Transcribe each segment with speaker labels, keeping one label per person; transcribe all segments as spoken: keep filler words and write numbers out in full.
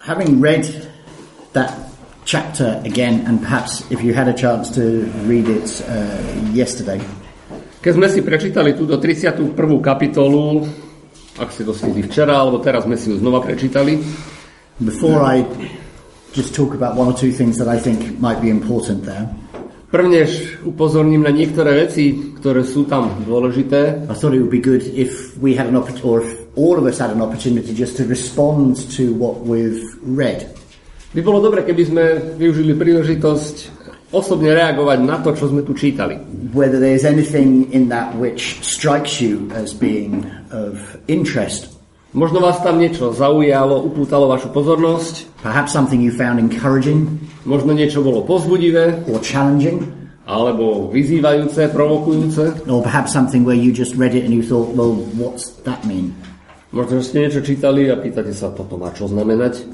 Speaker 1: having read that chapter again, and perhaps if you had a chance to read it uh, yesterday.
Speaker 2: Keď sme si prečítali túto tridsiatu prvú kapitolu, ak ste to stihli včera, alebo teraz sme si ju znova prečítali.
Speaker 1: Before I just talk about one or two things that I think might be important there.
Speaker 2: Prvnež upozorním na niektoré veci, ktoré sú tam dôležité.
Speaker 1: I thought it would be good if we had an opportunity, or if all of us had an opportunity just to respond to what we've read.
Speaker 2: By bolo dobre, keby sme využili príležitosť osobne reagovať na to, čo sme tu čítali.
Speaker 1: Whether there's anything in that which strikes you as being of interest.
Speaker 2: Možno vás tam niečo zaujalo, upútalo vašu pozornosť.
Speaker 1: Perhaps something you found encouraging.
Speaker 2: Možno niečo bolo povzbudivé.
Speaker 1: Or challenging.
Speaker 2: Alebo vyzývajúce, provokujúce.
Speaker 1: Or perhaps something where you just read it and you thought, well, what's that mean?
Speaker 2: Možno ste niečo čítali a pýtate sa, toto má čo znamenať?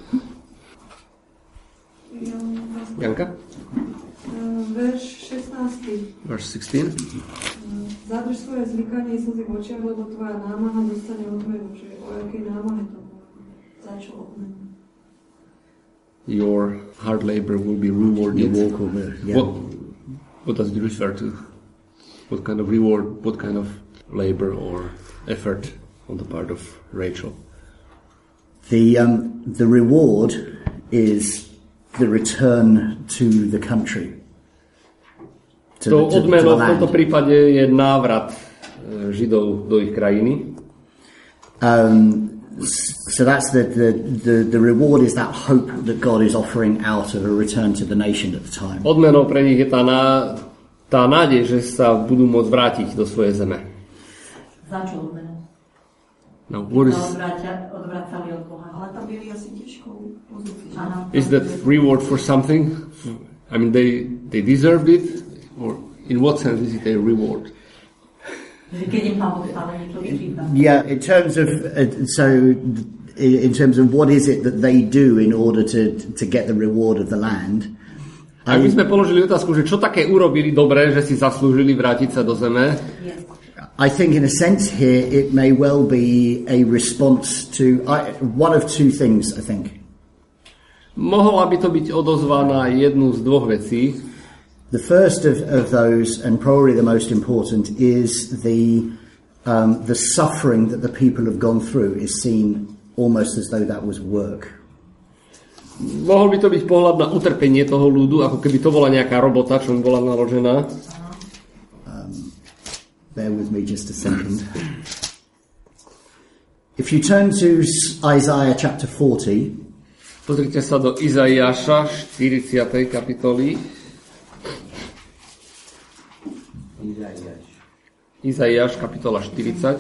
Speaker 2: Janka?
Speaker 3: Verš šestnásty.
Speaker 2: Verš šestnásť.
Speaker 3: Zadrž svoje zlíkanie slzy v očiach, lebo tvoja námaha dostane odmenu. Že o jakej námahe to bolo? Za čo odmenu?
Speaker 2: Your hard labor will be rewarded.
Speaker 1: Yeah.
Speaker 2: What, what does it refer to? What kind of reward, what kind of labor or effort on the part of Rachel?
Speaker 1: The, um, the reward is the return to the country. To
Speaker 2: to
Speaker 1: the, to,
Speaker 2: odmenou
Speaker 1: to
Speaker 2: v tomto prípade je návrat Židov do ich krajiny.
Speaker 1: Um, so that's the, the, the, the reward is that hope that God is offering out of a return to the nation at the time.
Speaker 2: Odmenou pre nich je tá, ná, tá nádej, že sa budú môcť vrátiť do svojej zeme.
Speaker 4: Za čo odmenou?
Speaker 2: No, what is,
Speaker 4: odvracali od Boha. Ale tam byli asi ťažkou pozíciou.
Speaker 2: Is that reward for something? I mean, they, they deserved it? Or in what sense is it a reward?
Speaker 1: Yeah, in terms of uh, so in terms of what is it that they do in order to to get the reward of the land.
Speaker 2: A my sme položili otázku, že čo také urobili dobre, že si zaslúžili vrátiť sa do zeme?
Speaker 1: I think in a sense here it may well be a response to I, one of two things, I think.
Speaker 2: Mohla by to byť odozva na jednu z dvoch vecí.
Speaker 1: The first of, of those, and probably the most important, is the um, the suffering that the people have gone through is seen almost as though that was work.
Speaker 2: Mohol by to byť pohľad na utrpenie toho ľudu, ako keby to bola nejaká robota, čo bola naložená.
Speaker 1: Um, bear with me just a second. If you turn to Isaiah chapter forty,
Speaker 2: pozrite sa do Izaiáša štyridsiatej kapitoly.
Speaker 5: Izaiáš.
Speaker 2: Izaiáš, kapitola štyridsať.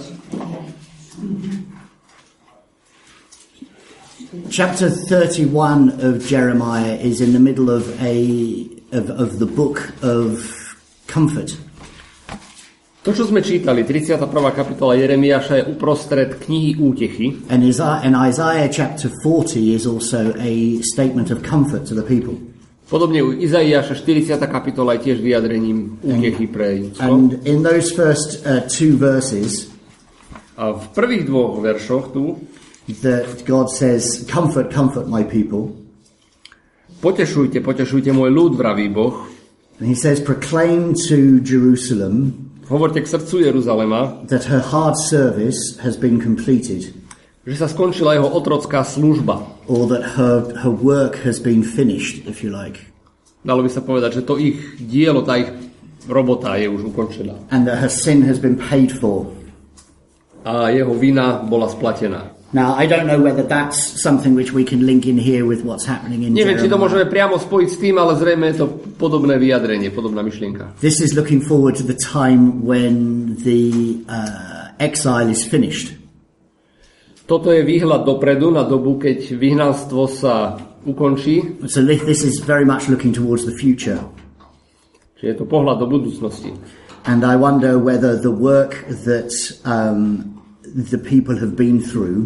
Speaker 1: Chapter thirty-one of Jeremiah is in the middle of a of, of the book of comfort.
Speaker 2: To, čo sme čítali, tridsiata prvá kapitola Jeremiáša je uprostred knihy útechy.
Speaker 1: And Isaiah, and Isaiah chapter forty is also a statement of comfort to the people.
Speaker 2: Podobne u Izaiáša štyridsiata kapitola je tiež vyjadrením útechy pre ľudstvo.
Speaker 1: And in those first uh, two verses,
Speaker 2: a v prvých dvoch veršoch tu,
Speaker 1: that God says, "Comfort, comfort my people."
Speaker 2: Potešujte, potešujte môj ľud, vraví Boh.
Speaker 1: And he says, "Proclaim to Jerusalem."
Speaker 2: Hovorte k srdcu Jeruzalema,
Speaker 1: that her hard service has been completed.
Speaker 2: Že sa skončila jeho otrocká služba.
Speaker 1: Or that her, her work has been finished, if you like.
Speaker 2: Dalo by sa povedať, že to ich dielo, tá ich robota je už ukončená.
Speaker 1: And that her sin has been paid for.
Speaker 2: A jeho vina bola splatená.
Speaker 1: Now, I don't know whether that's something which we can link in here with what's happening in
Speaker 2: Neviem,
Speaker 1: Jeremiah.
Speaker 2: či to môžeme priamo spojiť s tým, ale zrejme je to podobné vyjadrenie, podobná myšlienka.
Speaker 1: This is looking forward to the time when the uh, exile is finished.
Speaker 2: Toto je výhľad dopredu na dobu, keď vyhnanstvo sa ukončí.
Speaker 1: So this is very much looking towards the future.
Speaker 2: Čiže je to pohľad do budúcnosti.
Speaker 1: And I wonder whether the work that um, the people have been through.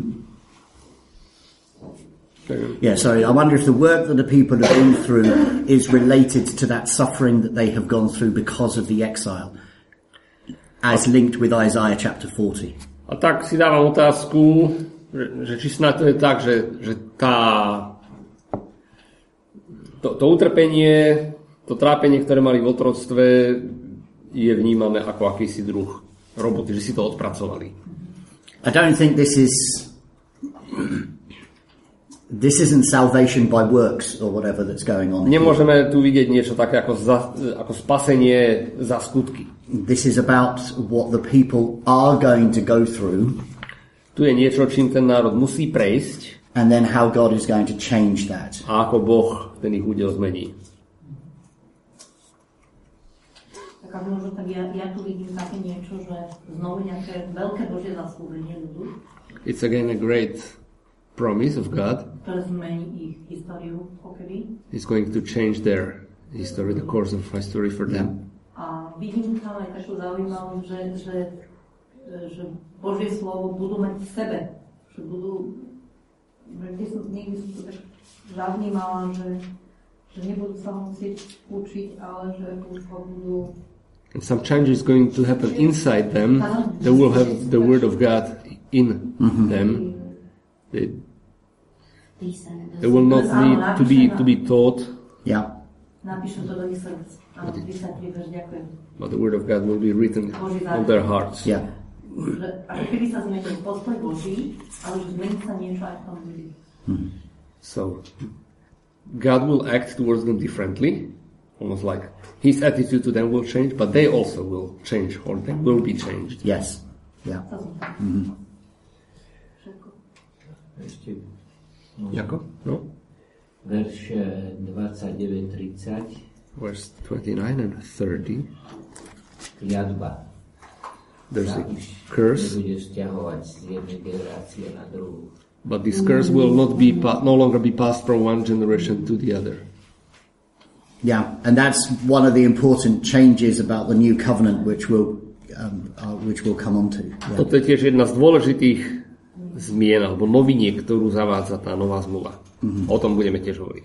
Speaker 1: Yeah, sorry. I wonder if the work that the people have been through is related to that suffering that they have gone through because of the exile, as linked with Isaiah chapter forty.
Speaker 2: A tak si dávam otázku, že, že či snad to je tak, že, že tá to, to utrpenie, to trápenie, ktoré mali v otroctve, je vnímané ako akýsi druh roboty, že si to odpracovali.
Speaker 1: I don't think this is this isn't salvation by works or whatever that's going on.
Speaker 2: Nemôžeme tu vidieť niečo také ako, za, ako spasenie za skutky.
Speaker 1: This is about what the people are going to go through.
Speaker 2: Tu je niečo, čím ten národ musí prejsť.
Speaker 1: And then how God is going to change that.
Speaker 2: A ako Boh ten ich údel zmení.
Speaker 4: Tak možno tak ja, ja tu vidím také niečo, že znovu nejaké veľké Božie zaslúbenie ľudu.
Speaker 2: It's again a great promise of God.
Speaker 4: Ktoré zmení ich históriu pokedy.
Speaker 2: It's going to change their history, the course of history for them.
Speaker 4: A vidím tam aj takú zaujímavú, že, že, že Božie slovo budú mať v sebe. Že budú, že som, niekde som to tak zavnímala, že, že nebudú sa musieť učiť, ale že budú.
Speaker 2: And some change is going to happen inside them. They will have the word of God in mm-hmm. them. They, they will not need to be to be taught.
Speaker 1: Yeah.
Speaker 2: But the word of God will be written on their hearts.
Speaker 1: Yeah.
Speaker 2: So God will act towards them differently, almost like His attitude to them will change, but they also will change, or they will be changed.
Speaker 1: Yes. Yeah. Mm-hmm.
Speaker 5: Ešte,
Speaker 2: no. Jako? No.
Speaker 5: Verš dvadsaťdeväť tridsať.
Speaker 2: Verse twenty-nine and thirty.
Speaker 5: Kliatba.
Speaker 2: There's a curse.
Speaker 5: Nebude vzťahovať z jednej generácie na druhú.
Speaker 2: But this curse will not be pa- no longer be passed from one generation to the other.
Speaker 1: Yeah, and that's one of the important changes about the new covenant, which will um, uh, which we'll come on to. Yeah.
Speaker 2: Toto je tiež jedna z dôležitých zmien alebo noviniek, ktorú zavádza tá nová zmluva. Mm-hmm. O tom budeme tiež hovoriť.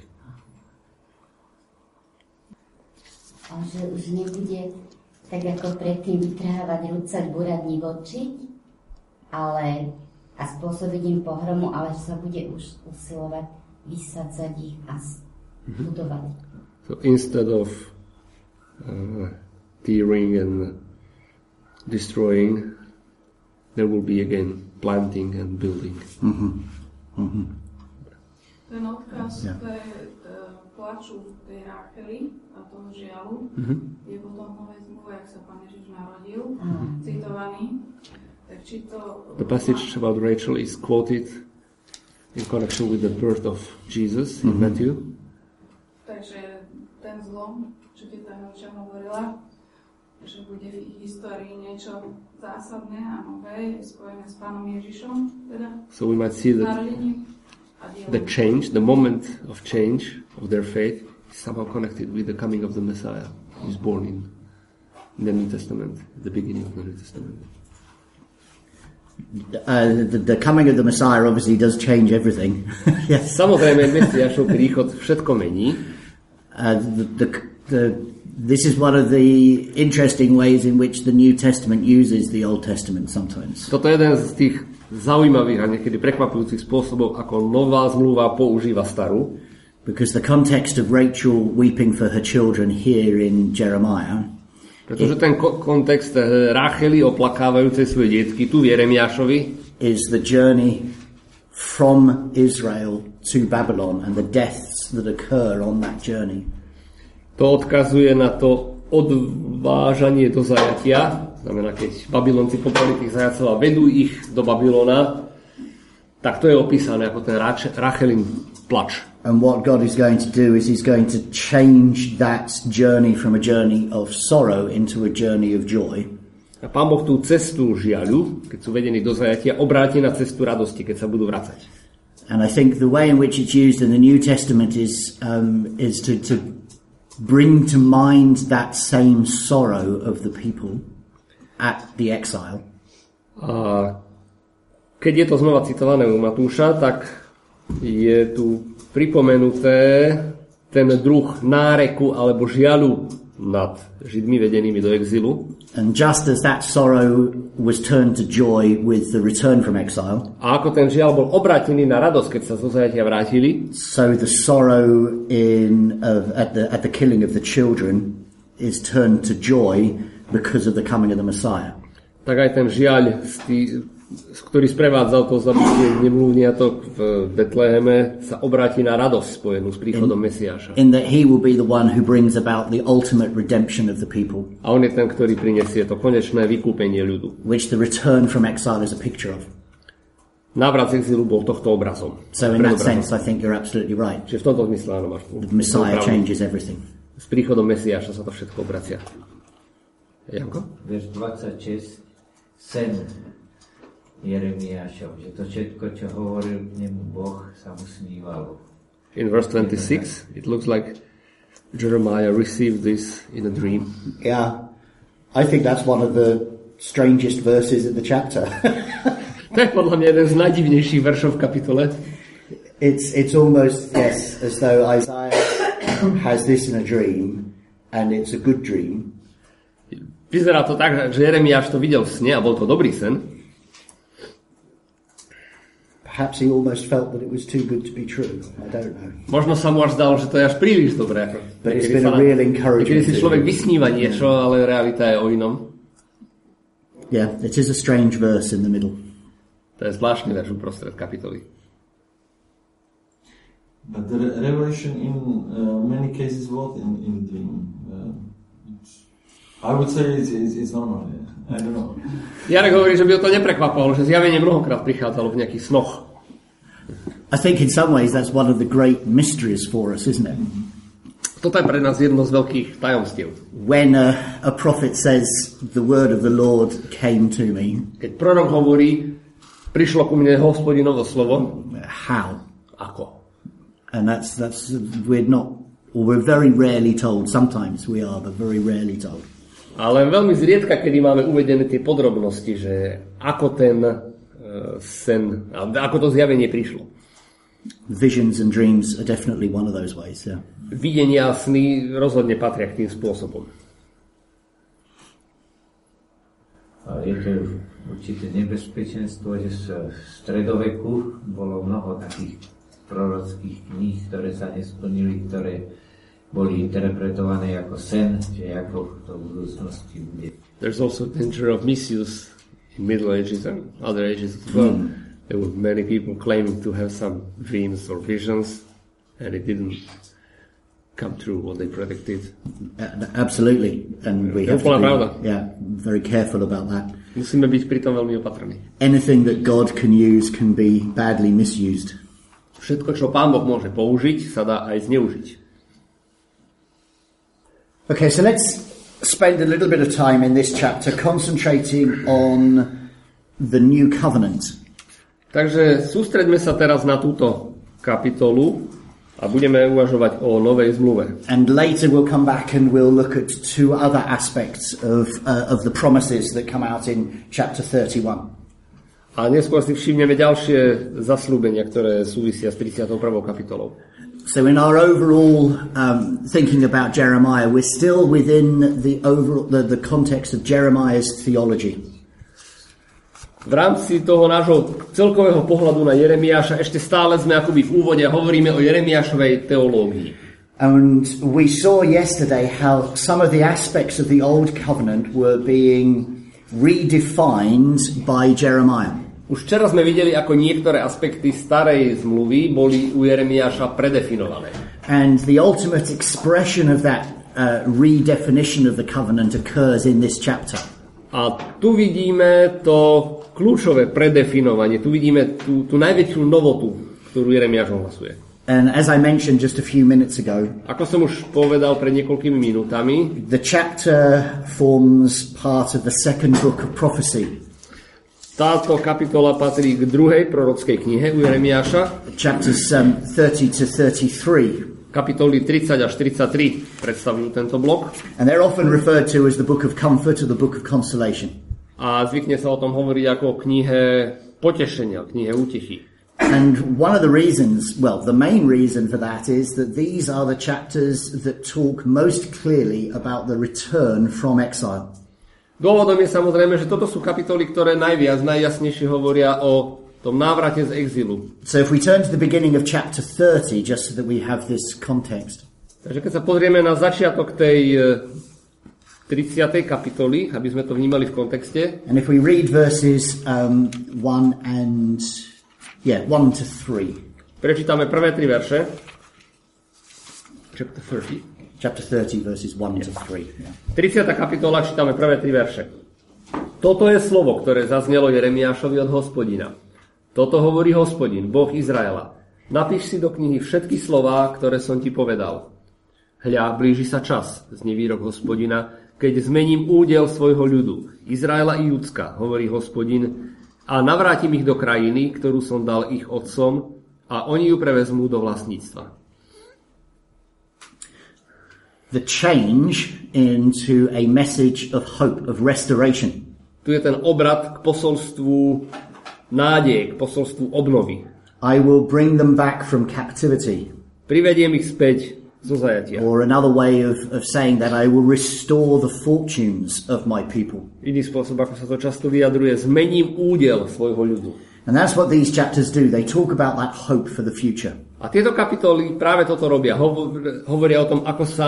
Speaker 6: A že už nebude tak ako predtým vytrhávať, rúcať, búrať, nivočiť, ale a spôsobiť im pohromu, ale že sa bude už usilovať vysadzať ich a mm-hmm. budovať.
Speaker 2: So instead of uh, tearing and destroying, there will be again planting and building.
Speaker 1: Mm-hmm. Mm-hmm.
Speaker 3: Ten odkaz yeah. tej uh, plaču tej Ráchely a toho žialu mm-hmm. je potom v Novej zmluve, jak sa Pán Ježiš narodil, mm-hmm. citovaný. Tak či to...
Speaker 2: The passage about Rachel is quoted in connection with the birth of Jesus in mm-hmm. Matthew.
Speaker 3: Takže ten zlom, čo ti tá Helča hovorila, že bude v ich histórii niečo zásadné a nové, spojené s Pánom Ježišom, teda
Speaker 2: so we might see that the change, the moment of change of their faith is somehow connected with the coming of the Messiah who is born in, in the New Testament, the beginning of the New Testament.
Speaker 1: Uh, the, the coming of the Messiah obviously does change everything. Yes.
Speaker 2: Samozrejme, Mesiášov príchod všetko mení.
Speaker 1: Uh, the, the, the, this is one of the interesting ways in which the New Testament uses the Old Testament sometimes.
Speaker 2: Toto je jeden z tých zaujímavých a niekedy prekvapujúcich spôsobov, ako nová zmluva používa starú.
Speaker 1: Because the context of Rachel weeping for her children here in Jeremiah,
Speaker 2: pretože ten ko- kontext Ráchely oplakávajúcej svoje detky tu v Jeremiášovi
Speaker 1: is the journey from Israel to Babylon and the deaths that occur on that journey.
Speaker 2: To odkazuje na to odvážanie do zajatia, znamená, keď Babylonci pobrali tých zajacov a vedú ich do Babylona, tak to je opísané ako ten Ráchelin plač.
Speaker 1: And what God is going to do is He's going to change that journey from a journey of sorrow into a journey of joy.
Speaker 2: A Pán Boh tú cestu žiaľu, keď sú vedení do zajatia, obráti na cestu radosti, keď sa budú vracať.
Speaker 1: And I think the way in which it's used in the New Testament is um, is to, to bring to mind that same sorrow of the people at the exile.
Speaker 2: A keď je to znova citované u Matúša, tak je tu pripomenuté ten druh náreku alebo žiaľu nad Židmi vedenými do exilu.
Speaker 1: And just as that sorrow was turned to joy with the return from exile,
Speaker 2: A ako ten žiaľ bol obrátený na radosť, keď sa zo zajatia vrátili,
Speaker 1: so the sorrow in of, at the at the killing of the children is turned to joy because of the coming of the Messiah.
Speaker 2: tak aj ten žiaľ, ktorý sprevádzal to zabitie nemluvniatok v Betleheme, sa obráti na radosť spojenú s príchodom Mesiáša.
Speaker 1: In that he will be the one who brings about the ultimate redemption of the people,
Speaker 2: A on je ten, ktorý prinesie to konečné vykúpenie ľudu.
Speaker 1: which the return from exile is a picture of.
Speaker 2: Návrat z exilu bol tohto obrazom.
Speaker 1: So in that
Speaker 2: Predobrazom.
Speaker 1: sense, I think you're absolutely right.
Speaker 2: Čiže v tomto zmysle áno, máš
Speaker 1: The Messiah
Speaker 2: pravdu.
Speaker 1: changes everything.
Speaker 2: S príchodom Mesiáša sa to všetko obracia. Janko?
Speaker 5: Verš dvadsaťšesť, sen Jeremiášov, že to všetko, čo hovoril k nemu Boh, sa mu snívalo.
Speaker 2: In verse twenty-six, it looks like Jeremiah received this in a dream.
Speaker 1: Yeah, I think that's one of the strangest verses in the chapter.
Speaker 2: To je podľa mňa jeden z najdivnejších veršov v kapitole.
Speaker 1: It's it's almost, yes, as though Isaiah has this in a dream, and it's a good dream.
Speaker 2: Vyzerá to tak, že Jeremiáš to videl v sne a bol to dobrý sen.
Speaker 1: Perhaps he almost felt that it was too good to be true. I don't know.
Speaker 2: Možno sa mu až zdalo, že to je až príliš dobré.
Speaker 1: But it's
Speaker 2: Niekedy
Speaker 1: been
Speaker 2: sa
Speaker 1: a
Speaker 2: na-
Speaker 1: real encouragement
Speaker 2: niekedy si
Speaker 1: to
Speaker 2: človek
Speaker 1: him.
Speaker 2: vysníva niečo, ale realita je o inom.
Speaker 1: Yeah, it is a strange verse in the middle.
Speaker 2: To je zvláštny verš uprostred kapitoly.
Speaker 7: But the re- revelation in uh, many cases what in, in the dream. Uh, it's, I would say it's, it's, it's normal. Yeah. I don't know.
Speaker 2: Jarek hovorí, že by ho to neprekvapovalo, že zjavenie mnohokrát prichádzalo v nejakých snoch.
Speaker 1: I think in some ways that's one of the great mysteries for us, isn't it?
Speaker 2: Toto je pre nás jedno z veľkých tajomstiev.
Speaker 1: When a, a prophet says, the word of the Lord came to me,
Speaker 2: Keď prorok hovorí, prišlo ku mne Hospodinovo slovo,
Speaker 1: how?
Speaker 2: ako?
Speaker 1: And that's, that's, we're not, or we're very rarely told, sometimes we are, but very rarely told.
Speaker 2: Ale veľmi zriedka, kedy máme uvedené tie podrobnosti, že ako ten uh, sen, ako to zjavenie prišlo.
Speaker 1: Visions and dreams are definitely one of those ways, yeah.
Speaker 2: Videnia a sny rozhodne patria k tým spôsobom.
Speaker 5: A je to určité nebezpečenstvo, že v stredoveku bolo mnoho takých prorockých kníh, ktoré sa nesplnili, ktoré boli interpretované ako sen, že ako to v budúcnosti bude.
Speaker 2: There's also danger of misuse in Middle Ages and other ages as well. Mm. There were many people claiming to have some dreams or visions, and it didn't come true what they predicted.
Speaker 1: Uh, absolutely. And we have to be, yeah, very careful about that.
Speaker 2: Musíme byť pritom veľmi opatrní.
Speaker 1: Anything that God can use can be badly misused.
Speaker 2: Všetko, čo Pán Boh môže použiť, sa dá aj zneužiť.
Speaker 1: Okay, so let's spend a little bit of time in this chapter concentrating on the new covenant.
Speaker 2: Takže sústreďme sa teraz na túto kapitolu a budeme uvažovať o novej zmluve.
Speaker 1: And later we'll come back and we'll look at two other aspects of uh, of the promises that come out in chapter thirty-one.
Speaker 2: A neskôr si všimneme ďalšie zasľúbenia, ktoré súvisia s tridsiatou prvou kapitolou.
Speaker 1: So in our overall um, thinking about Jeremiah, we're still within the overall the, the context of Jeremiah's theology.
Speaker 2: V rámci toho nášho celkového pohľadu na Jeremiáša ešte stále sme akoby v úvode a hovoríme o Jeremiášovej teológii.
Speaker 1: And we saw yesterday how some of the aspects of the old covenant were being redefined by Jeremiah.
Speaker 2: Už včera sme videli, ako niektoré aspekty starej zmluvy boli u Jeremiáša predefinované.
Speaker 1: And the ultimate expression of that uh, redefinition of the covenant occurs in this chapter.
Speaker 2: A tu vidíme to kľúčové predefinovanie, tu vidíme tú, tú najväčšiu novotu, ktorú Jeremiáš ohlasuje.
Speaker 1: And as I mentioned just a few minutes ago,
Speaker 2: Ako som už povedal pred niekoľkými minútami,
Speaker 1: the chapter forms part of the second book of prophecy.
Speaker 2: táto kapitola patrí k druhej prorockej knihe u Jeremiáša.
Speaker 1: Chapters um, thirty to thirty-three.
Speaker 2: Kapitoly tridsať až tridsaťtri predstavujú tento blok.
Speaker 1: And they're often referred to as the book of comfort or the book of consolation.
Speaker 2: A zvykne sa o tom hovoriť ako o knihe potešenia, knihe útichy.
Speaker 1: And one of the reasons, well, the main reason for that is that these are the chapters that talk most clearly about the return from exile.
Speaker 2: Dôvodom je samozrejme, že toto sú kapitoly, ktoré najviac, najjasnejšie hovoria o tom návrate z exilu.
Speaker 1: So if we turn to the beginning of chapter thirty, just so that we have this context.
Speaker 2: Takže keď sa pozrieme na začiatok tej tridsiatej kapitoly, aby sme to vnímali v kontexte.
Speaker 1: And if we read verses um, one and yeah, one to three.
Speaker 2: Prečítame prvé tri verše. Chapter thirty.
Speaker 1: Chapter thirty, verses one yeah. to three. Yeah.
Speaker 2: tridsiata kapitola, čítame prvé tri verše. Toto je slovo, ktoré zaznelo Jeremiášovi od Hospodina. Toto hovorí Hospodin, Boh Izraela. Napíš si do knihy všetky slová, ktoré som ti povedal. Hľa, blíži sa čas, znie výrok Hospodina, keď zmením údel svojho ľudu, Izraela i Judska, hovorí Hospodin, a navrátim ich do krajiny, ktorú som dal ich otcom, a oni ju prevezmú do vlastníctva.
Speaker 1: The change into a message of hope, of restoration.
Speaker 2: Tu je ten obrat k posolstvu nádeje, k posolstvu obnovy.
Speaker 1: I will bring them back from captivity.
Speaker 2: Privediem ich späť zo zajatia.
Speaker 1: Or another way of, of saying that I will restore the fortunes of my people.
Speaker 2: Iný spôsob, ako sa to často vyjadruje, zmením údel svojho ľudu.
Speaker 1: And that's what these chapters do. They talk about that hope for the future.
Speaker 2: A tieto kapitoly práve toto robia. Hovor, hovoria o tom, ako sa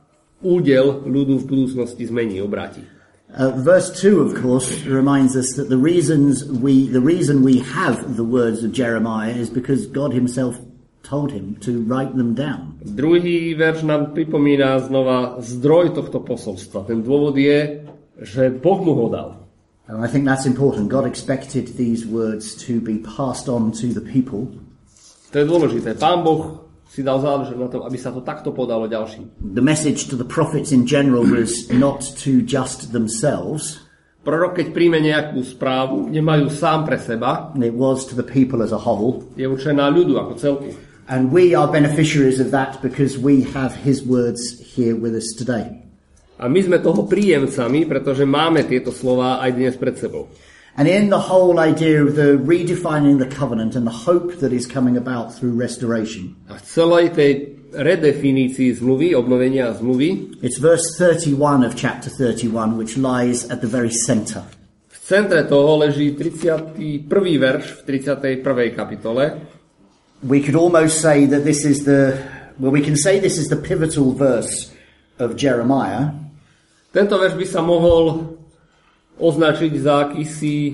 Speaker 2: údel ľudu v budúcnosti zmení, obráti.
Speaker 1: Uh, verse two, of course, reminds us that the reasons we, the reason we have the words of Jeremiah is because God himself told him to write them down.
Speaker 2: Druhý verš nám pripomína znova zdroj tohto posolstva. Ten dôvod je, že Boh mu ho dal.
Speaker 1: And I think that's important. God expected these words to be passed on to the people.
Speaker 2: To je dôležité. Pán Boh si dal záležať na tom, aby sa to takto podalo ďalším.
Speaker 1: The message to the prophets in general was not to just themselves.
Speaker 2: Prorok, keď príjme nejakú správu, nemajú sám pre seba.
Speaker 1: It was to the people as a whole.
Speaker 2: Je určená ľudu ako celku.
Speaker 1: And we are beneficiaries of that because we have his words here with us today.
Speaker 2: A my sme toho príjemcami, pretože máme tieto slová aj dnes pred sebou.
Speaker 1: And in the whole idea of the redefining the covenant and the hope that is coming about through restoration.
Speaker 2: A v celej tej redefinícii zmluvy, obnovenia zmluvy,
Speaker 1: it's verse thirty-one of chapter thirty-one which lies at the very center.
Speaker 2: V centre toho leží tridsiaty prvý verš v tridsiatej prvej kapitole.
Speaker 1: We could almost say that this is the well we can say this is the pivotal verse of Jeremiah.
Speaker 2: Tento verš by sa mohol označiť za akýsi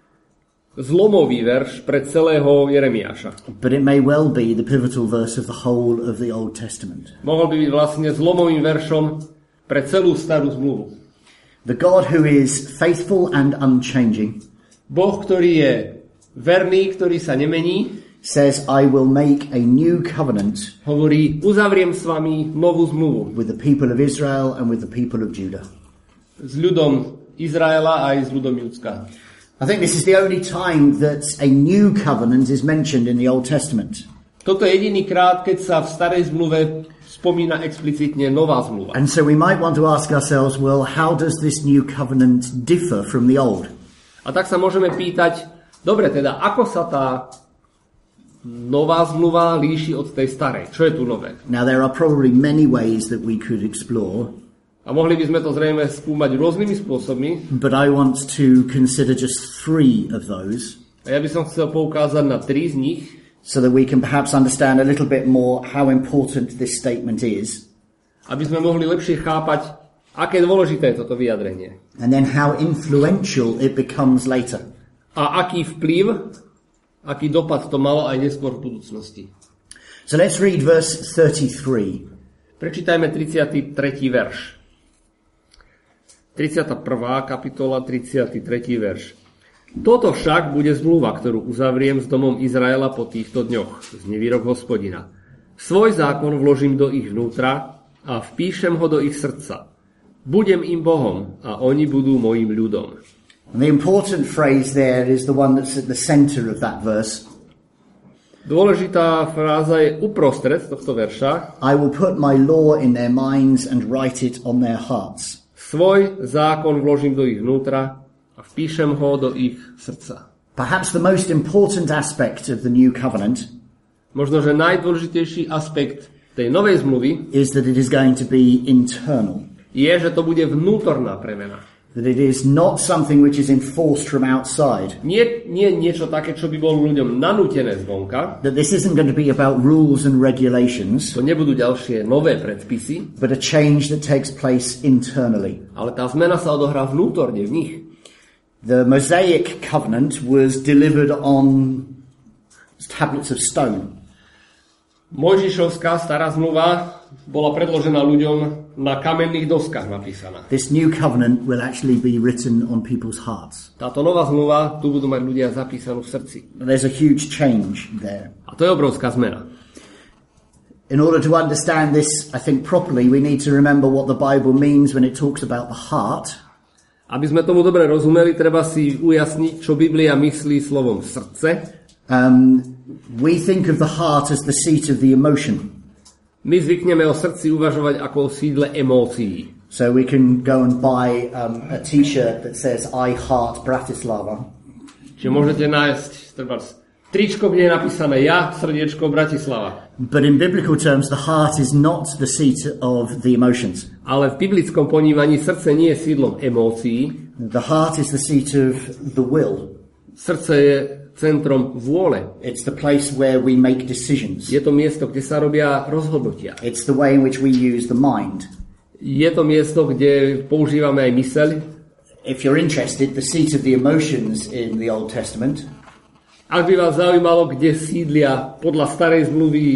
Speaker 2: zlomový verš pre celého Jeremiáša.
Speaker 1: But it may well be the pivotal verse of the whole of the Old Testament.
Speaker 2: Mohol by byť vlastne zlomovým veršom pre celú starú zmluvu.
Speaker 1: The God who is faithful and unchanging.
Speaker 2: Boh, ktorý je verný, ktorý sa nemení,
Speaker 1: says, I will make a new covenant.
Speaker 2: Hovorí, uzavriem s vami novú zmluvu.
Speaker 1: With the people of Israel and with the people of Judah.
Speaker 2: S ľudom Izraela aj s ľudom Judska.
Speaker 1: I think this is the only time that a new covenant is mentioned in the Old Testament.
Speaker 2: Toto je jediný krát, keď sa v starej zmluve spomína explicitne nová zmluva.
Speaker 1: And so we might want to ask ourselves, well, how does this new covenant differ from the old?
Speaker 2: A tak sa môžeme pýtať, dobre teda, ako sa tá nová zmluva líši od tej starej? Čo je tu nové?
Speaker 1: Now there are probably many ways that we could explore.
Speaker 2: A mohli by sme to zrejme skúmať rôznymi spôsobmi.
Speaker 1: But I want to consider just three of those.
Speaker 2: A ja by som chcel poukázať na tri z nich.
Speaker 1: So that we can perhaps understand a little bit more how important this statement is.
Speaker 2: Aby sme mohli lepšie chápať, aké dôležité je toto vyjadrenie.
Speaker 1: And then how influential it becomes later.
Speaker 2: A aký vplyv, aký dopad to malo aj neskôr v budúcnosti.
Speaker 1: So let's read verse thirty-three.
Speaker 2: Prečítajme tridsiaty tretí verš. tridsiata prvá kapitola, tridsiaty tretí verš. Toto však bude zmluva, ktorú uzavriem s domom Izraela po týchto dňoch, znie výrok Hospodina. Svoj zákon vložím do ich vnútra a vpíšem ho do ich srdca. Budem im Bohom a oni budú mojím ľudom.
Speaker 1: And the important phrase there is the one that's at the center of that verse.
Speaker 2: Dôležitá fráza je uprostred tohto verša.
Speaker 1: I will put my law in their minds and write it on their hearts.
Speaker 2: Svoj zákon vložím do ich vnútra a vpíšem ho do ich srdca.
Speaker 1: Perhaps the most important aspect of the new covenant
Speaker 2: Možno, že najdôležitejší aspekt tej novej zmluvy
Speaker 1: is that it is going to be internal.
Speaker 2: je, že to bude vnútorná premena.
Speaker 1: That it is not something which is enforced from outside.
Speaker 2: Nie, nie niečo také, čo by bolo ľuďom nanútené zvonka.
Speaker 1: That this isn't going to be about rules and regulations.
Speaker 2: To nebudú ďalšie nové predpisy.
Speaker 1: But a change that takes place internally.
Speaker 2: Ale tá zmena sa odohrá vnútorne v nich.
Speaker 1: The Mosaic covenant was delivered on tablets of stone.
Speaker 2: Mojžišovská stará zmluva bola predložená ľuďom na kamenných doskách napísaná.
Speaker 1: This new covenant will actually be written on people's hearts.
Speaker 2: Táto nová zmluva tu budú mať ľudia zapísanú v srdci.
Speaker 1: There's a huge change there.
Speaker 2: A to je obrovská zmena.
Speaker 1: In order to understand this, I think, properly, we need to remember what the Bible means when it talks about the heart.
Speaker 2: Aby sme tomu dobre rozumeli, treba si ujasniť, čo Biblia myslí slovom srdce.
Speaker 1: Um, we think of the heart as the seat of the emotion.
Speaker 2: My zvykneme o srdci uvažovať ako o sídle emócií.
Speaker 1: So we can go and buy um, a t-shirt that says I heart Bratislava.
Speaker 2: Čiže môžete nájsť treba, tričko, kde je napísané ja, srdiečko, Bratislava.
Speaker 1: But in biblical terms, the heart is not the seat of the emotions.
Speaker 2: Ale v biblickom ponímaní srdce nie je sídlom emócií.
Speaker 1: The heart is the seat of the will.
Speaker 2: Srdce je centrom vôle.
Speaker 1: It's the place where we make decisions.
Speaker 2: Je to miesto, kde sa robia rozhodnutia.
Speaker 1: It's the way in which we use the mind.
Speaker 2: Je to miesto, kde používame aj myseľ.
Speaker 1: If you're interested, the seat of the emotions in the Old Testament
Speaker 2: Ak by vás zaujímalo, kde sídlia podľa starej zmluvy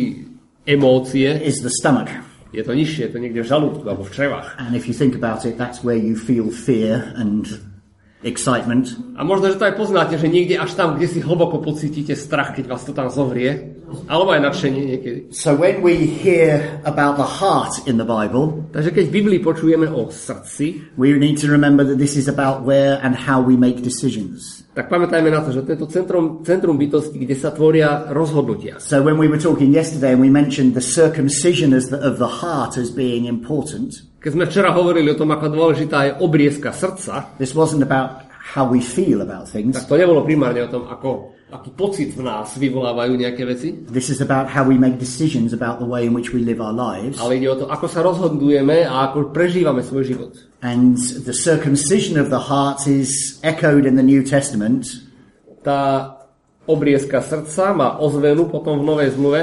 Speaker 2: emócie,
Speaker 1: is the stomach.
Speaker 2: je to nižšie, je to niekde v žalúdku alebo v črevách.
Speaker 1: And if you think about it, that's where you feel fear and excitement.
Speaker 2: A možno, že to aj poznáte, že niekde až tam, kde si hlboko pocítite strach, keď vás to tam zovrie, alebo aj nadšenie niekedy.
Speaker 1: So when we hear about the heart in the Bible,
Speaker 2: Takže keď v Biblii počujeme o srdci,
Speaker 1: we need to remember that this is about where and how we make decisions.
Speaker 2: tak pamätajme na to, že to je to centrum, centrum bytosti, kde sa tvoria rozhodnutia.
Speaker 1: So when we were talking yesterday and we mentioned the circumcision as the, of the heart as being important,
Speaker 2: Keď sme včera hovorili o tom, ako dôležitá je obriezka srdca,
Speaker 1: this wasn't about how we feel about things.
Speaker 2: tak to nebolo primárne o tom, ako, aký pocit v nás vyvolávajú nejaké veci,
Speaker 1: This is about how we make decisions about the way in which we live our lives.
Speaker 2: ale ide o to, ako sa rozhodujeme a ako prežívame svoj život.
Speaker 1: And the circumcision of the heart is echoed in the New Testament
Speaker 2: Tá obriezka srdca má ozvenu potom v Novej zmluve,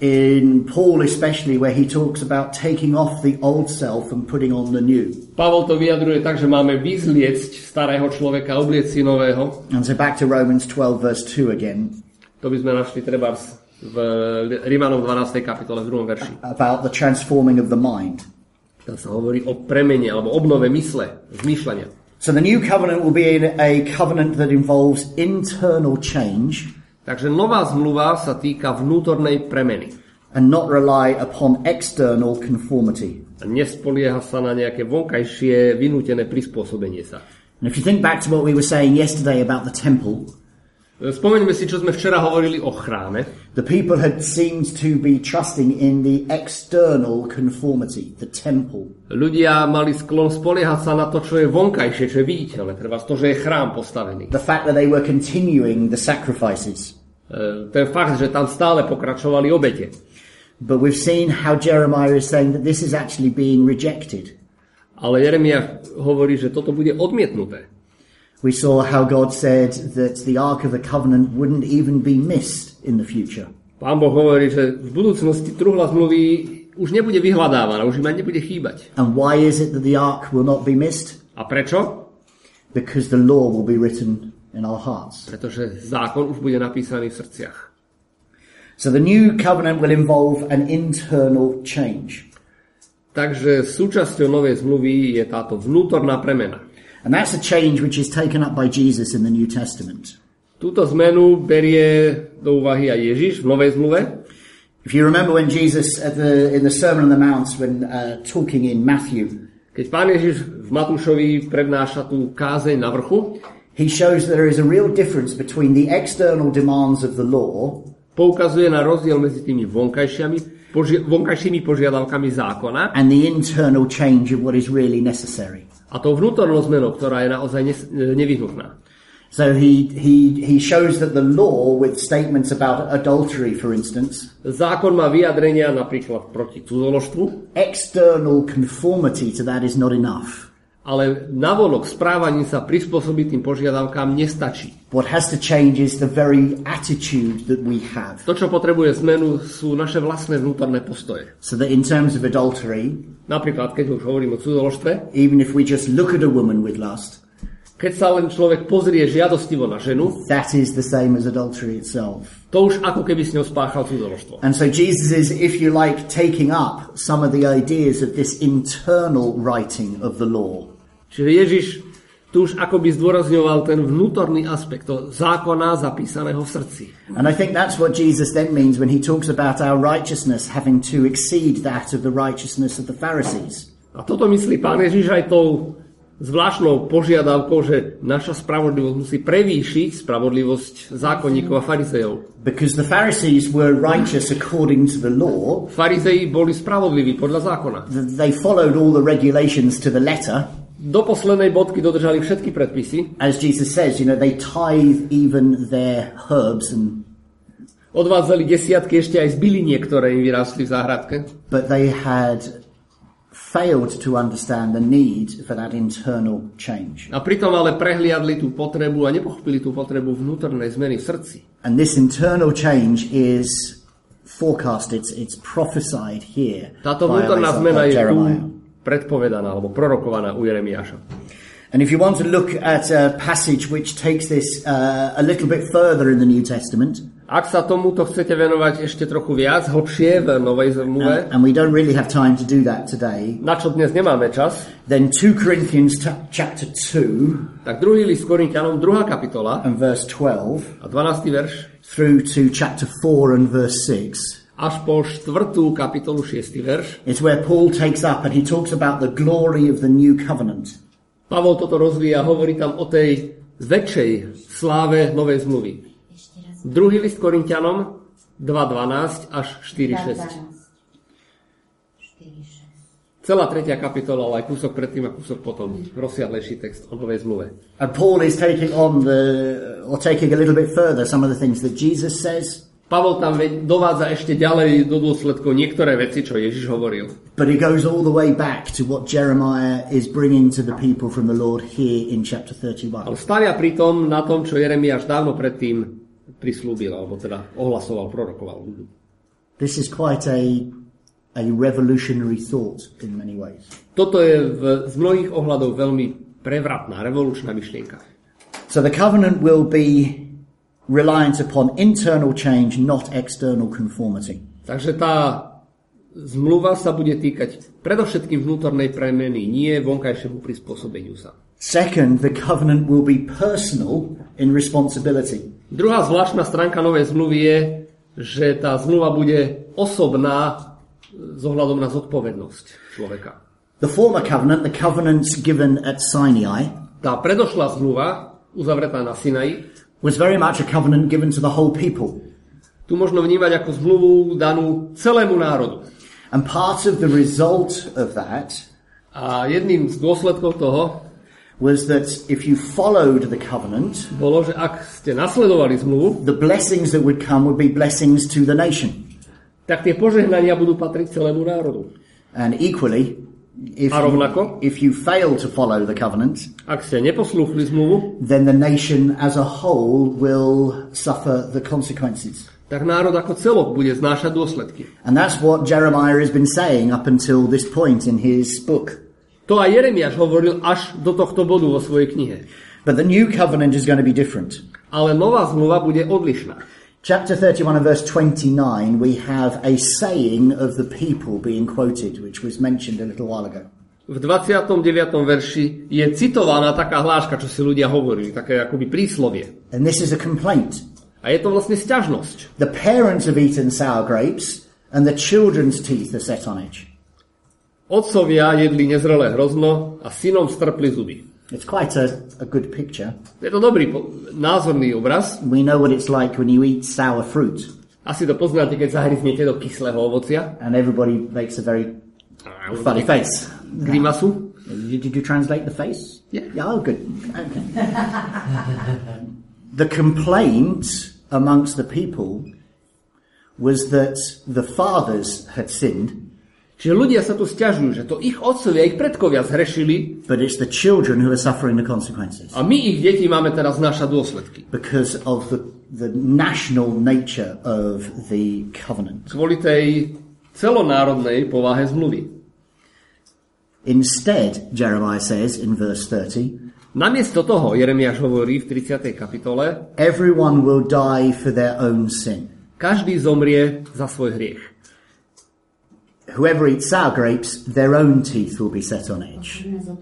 Speaker 1: in Paul especially, where he talks about taking off the old self and putting on the new.
Speaker 2: Pavol to vyjadruje tak, že máme vyzliecť starého človeka, obliec si nového.
Speaker 1: And so back to Romans twelve verse two again,
Speaker 2: To by sme našli trebárs v Rímanom dvanástej kapitole v druhom verši.
Speaker 1: about the transforming of the mind.
Speaker 2: Tam sa hovorí o premene alebo obnove mysle, zmýšľania.
Speaker 1: So the new covenant will be a covenant that involves internal change
Speaker 2: Takže nová zmluva sa týka vnútornej premeny.
Speaker 1: and not rely upon external conformity.
Speaker 2: A nespolieha sa na nejaké vonkajšie vynútené prispôsobenie sa.
Speaker 1: And if you think back to what we were saying yesterday about the temple,
Speaker 2: Spomeňme si, čo sme včera hovorili o chráme.
Speaker 1: the people had seemed to be trusting in the external conformity, the temple.
Speaker 2: Ľudia mali sklon spoliehať sa na to, čo je vonkajšie, čo je viditeľné. Treba to, že je chrám postavený.
Speaker 1: The fact that they were continuing the sacrifices.
Speaker 2: E, ten fakt, že tam stále pokračovali obete.
Speaker 1: But we've seen how Jeremiah is saying that this is actually being rejected.
Speaker 2: Ale Jeremia hovorí, že toto bude odmietnuté.
Speaker 1: We saw how God said that the Ark of the Covenant wouldn't even be missed in the future.
Speaker 2: Pán Boh hovorí, že v budúcnosti truhla zmluvy už nebude vyhľadávaná, už im ani nebude chýbať.
Speaker 1: And why is it that the Ark will not be missed?
Speaker 2: A prečo?
Speaker 1: Because the law will be written in our hearts.
Speaker 2: Pretože zákon už bude napísaný v srdciach.
Speaker 1: So the new covenant will involve an internal change.
Speaker 2: Takže súčasťou novej zmluvy je táto vnútorná premena.
Speaker 1: And that's a change which is taken up by Jesus in the New Testament.
Speaker 2: Túto zmenu berie do úvahy aj Ježiš v novej zmluve.
Speaker 1: If you remember when Jesus, at the, in the Sermon on the Mount, when uh, talking in Matthew,
Speaker 2: Keď Pán Ježiš v Matúšovi prednáša tú kázeň na vrchu,
Speaker 1: he shows that there is a real difference between the external demands of the law
Speaker 2: poukazuje na rozdiel medzi tými vonkajšími, poži- vonkajšími požiadavkami zákona
Speaker 1: and the internal change of what is really necessary.
Speaker 2: a tou vnútornou zmenou, ktorá je naozaj nes- nevyhnutná.
Speaker 1: So he, he, he shows that the law with statements about adultery, for instance,
Speaker 2: Zákon má vyjadrenia napríklad proti cudzoložstvu,
Speaker 1: external conformity to that is not enough.
Speaker 2: ale navonok správaním sa prispôsobiť tým požiadavkám nestačí.
Speaker 1: What has to change is the very attitude that we have.
Speaker 2: To, čo potrebuje zmenu, sú naše vlastné vnútorné postoje.
Speaker 1: So that in terms of adultery,
Speaker 2: Napríklad, keď už hovorím o cudzoložstve,
Speaker 1: even if we just look at a woman with lust,
Speaker 2: keď sa len človek pozrie žiadostivo na ženu,
Speaker 1: that is the same as adultery itself.
Speaker 2: to už ako keby s ňou spáchal cudzoložstvo.
Speaker 1: And so Jesus is, if you like, taking up some of the ideas of this internal writing of the law.
Speaker 2: Čiže Ježiš tu už akoby zdôrazňoval ten vnútorný aspekt toho zákona zapísaného v srdci.
Speaker 1: And I think that's what Jesus then means when he talks about our righteousness having to exceed that of the righteousness of the Pharisees.
Speaker 2: A toto myslí Pán Ježiš aj tou zvláštnou požiadavkou, že naša spravodlivosť musí prevýšiť spravodlivosť zákonníkov a farizejov.
Speaker 1: Because the Pharisees were righteous according to the law.
Speaker 2: Farizeji boli spravodliví podľa zákona.
Speaker 1: They followed all the regulations to the letter.
Speaker 2: Do poslednej bodky dodržali všetky predpisy.
Speaker 1: As Jesus says, you know, they tithe even their herbs and
Speaker 2: Odvádzali desiatky ešte aj z byliniek, ktoré im vyrástli v záhradke.
Speaker 1: but they had failed to understand the need for that internal change.
Speaker 2: A pritom ale prehliadli tú potrebu a nepochopili tú potrebu vnútornej zmeny v srdci.
Speaker 1: And this internal change is forecast, it's, it's prophesied here
Speaker 2: Táto
Speaker 1: by,
Speaker 2: vnútorná
Speaker 1: Isaiah,
Speaker 2: zmena
Speaker 1: by
Speaker 2: je tu
Speaker 1: Jeremiah.
Speaker 2: predpovedaná alebo prorokovaná u Jeremiáša.
Speaker 1: And if you want to look at a passage which takes this uh, a little bit further in the New Testament,
Speaker 2: Ak sa tomuto chcete venovať ešte trochu viac, hlbšie v Novej zmluve,
Speaker 1: and, and we don't really have time to do that today,
Speaker 2: na čo dnes nemáme čas,
Speaker 1: then Second Corinthians t- chapter two
Speaker 2: tak druhý list Korinťanom, druhá kapitola
Speaker 1: and verse twelve
Speaker 2: a dvanásty verš
Speaker 1: through to chapter four and verse six
Speaker 2: až po štvrtú kapitolu šiesty verš.
Speaker 1: is where Paul takes up and he talks about the glory of the new covenant.
Speaker 2: Pavol toto rozvíja, hovorí tam o tej väčšej sláve novej zmluvy. Druhý list Korinťanom dva dvanásť až štyri šesť. Celá tretia kapitola, ale aj kúsok predtým a kúsok potom. Rozsiahlejší text o novej zmluve.
Speaker 1: And Paul is taking on the, or taking a little bit further some of the things that Jesus says.
Speaker 2: Pavol tam dovádza ešte ďalej do dôsledkov niektoré veci, čo Ježiš hovoril.
Speaker 1: But he goes all the way back to what Jeremiah is bringing to the people from the Lord here in chapter thirty-one.
Speaker 2: Ale stavia pritom na tom, čo Jeremiáš dávno predtým prislúbil, alebo teda ohlasoval, prorokoval.
Speaker 1: This is quite a, a revolutionary thought in many ways.
Speaker 2: Toto je v, z mnohých ohľadov veľmi prevratná, revolučná myšlienka.
Speaker 1: So the covenant will be reliant upon internal change, not external conformity.
Speaker 2: Takže tá zmluva sa bude týkať predovšetkým vnútornej premeny, nie vonkajšiemu prispôsobeniu sa.
Speaker 1: Second, the covenant will be personal in responsibility.
Speaker 2: Druhá zvláštna stránka novej zmluvy je, že tá zmluva bude osobná s ohľadom na zodpovednosť človeka.
Speaker 1: The former covenant, the covenants given at Sinai,
Speaker 2: Tá predošlá zmluva, uzavretá na Sinaji,
Speaker 1: was very much a covenant given to the whole people.
Speaker 2: tu možno vnímať ako zmluvu danú celému národu.
Speaker 1: And part of the result of that
Speaker 2: A jedným z dôsledkov toho
Speaker 1: was that if you followed the covenant,
Speaker 2: bolo, že ak ste nasledovali zmluvu,
Speaker 1: the blessings that would come would be blessings to the nation.
Speaker 2: tak tie požehnania budú patriť celému národu.
Speaker 1: And equally, if
Speaker 2: A
Speaker 1: you,
Speaker 2: rovnako,
Speaker 1: if you fail to follow the covenant,
Speaker 2: ak ste neposlúchli zmluvu,
Speaker 1: then the nation as a whole will suffer the consequences.
Speaker 2: tak národ ako celok bude znášať dôsledky.
Speaker 1: And that's what Jeremiah has been saying up until this point in his book.
Speaker 2: To aj Jeremiáš hovoril až do tohto bodu vo svojej knihe.
Speaker 1: But the new covenant is going to be different.
Speaker 2: Ale nová zmluva bude odlišná.
Speaker 1: Chapter thirty-one and verse twenty-nine, we have a saying of the people being quoted, which was mentioned a little while ago.
Speaker 2: V dvadsiatom deviatom verši je citovaná taká hláška, čo si ľudia hovorili, také akoby príslovie.
Speaker 1: And this is a complaint.
Speaker 2: A je to vlastne sťažnosť.
Speaker 1: The parents have eaten sour grapes, and the children's teeth are set on edge.
Speaker 2: Otcovia jedli nezrelé hrozno a synom strpli zuby.
Speaker 1: It's quite a, a good picture.
Speaker 2: Je to dobrý po- názorný obraz.
Speaker 1: We know what it's like when you eat sour fruit,
Speaker 2: Asi to poznáte, keď zahryznete do kyslého ovocia.
Speaker 1: and everybody makes a very funny face.
Speaker 2: Grimasu.
Speaker 1: Did you translate the face?
Speaker 2: Yeah.
Speaker 1: Yeah, oh, good. Okay. The complaint amongst the people was that the fathers had sinned.
Speaker 2: Čiže ľudia sa tu sťažujú, že to ich otcovia, ich predkovia zhrešili.
Speaker 1: But it's the children who are suffering the consequences.
Speaker 2: A my ich deti máme teraz znášať dôsledky.
Speaker 1: Because of the, the national nature of the covenant.
Speaker 2: Kvôli tej celonárodnej povahe zmluvy.
Speaker 1: Instead, Jeremiah says in verse thirty,
Speaker 2: namiesto toho Jeremiáš hovorí v tridsiatej kapitole,
Speaker 1: everyone will die for their own sin.
Speaker 2: Každý zomrie za svoj hriech.
Speaker 1: Whoever eats sour grapes, their own teeth will be set on edge.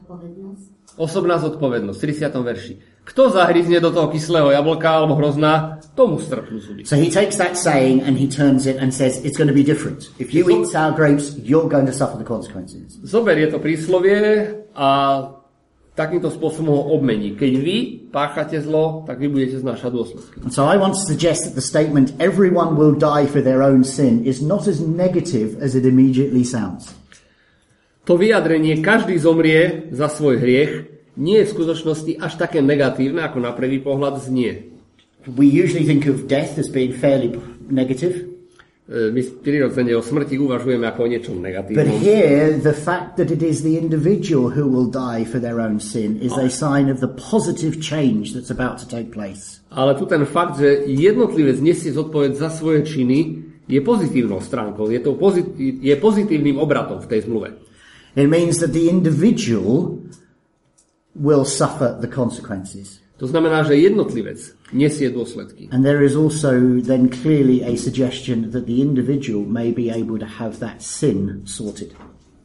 Speaker 2: Osobná zodpovednosť, v tridsiatom verši. Kto zahryzne do toho kyslého jablka alebo hrozná, tomu strpnú zuby.
Speaker 1: So he takes that saying and he turns it and says it's going to be different. If you eat sour grapes, you're going to suffer the consequences.
Speaker 2: Zoberie to príslovie a takýmto spôsobom ho obmení. Keď vy páchate zlo, tak vy budete znášať dôsledky.
Speaker 1: And so I want to suggest that the statement everyone will die for their own sin is not as negative as it immediately sounds.
Speaker 2: To vyjadrenie každý zomrie za svoj hriech nie je v skutočnosti až také negatívne, ako na prvý pohľad znie.
Speaker 1: We usually think of death as being fairly negative.
Speaker 2: My prirodzene o smrti uvažujeme ako o niečom
Speaker 1: But
Speaker 2: negatívnom.
Speaker 1: here, the fact that it is the individual who will die for their own sin is a sign of the positive change that's about to take place.
Speaker 2: Ale tu ten fakt, že jednotlivec nesie zodpoveď za svoje činy, je pozitívnou stránkou, je, to pozit- je pozitívnym obratom v tej zmluve.
Speaker 1: It means that the individual will suffer the consequences.
Speaker 2: To znamená, že jednotlivec nesie dôsledky.
Speaker 1: And there is also then clearly a suggestion that the individual may be able to have that sin sorted.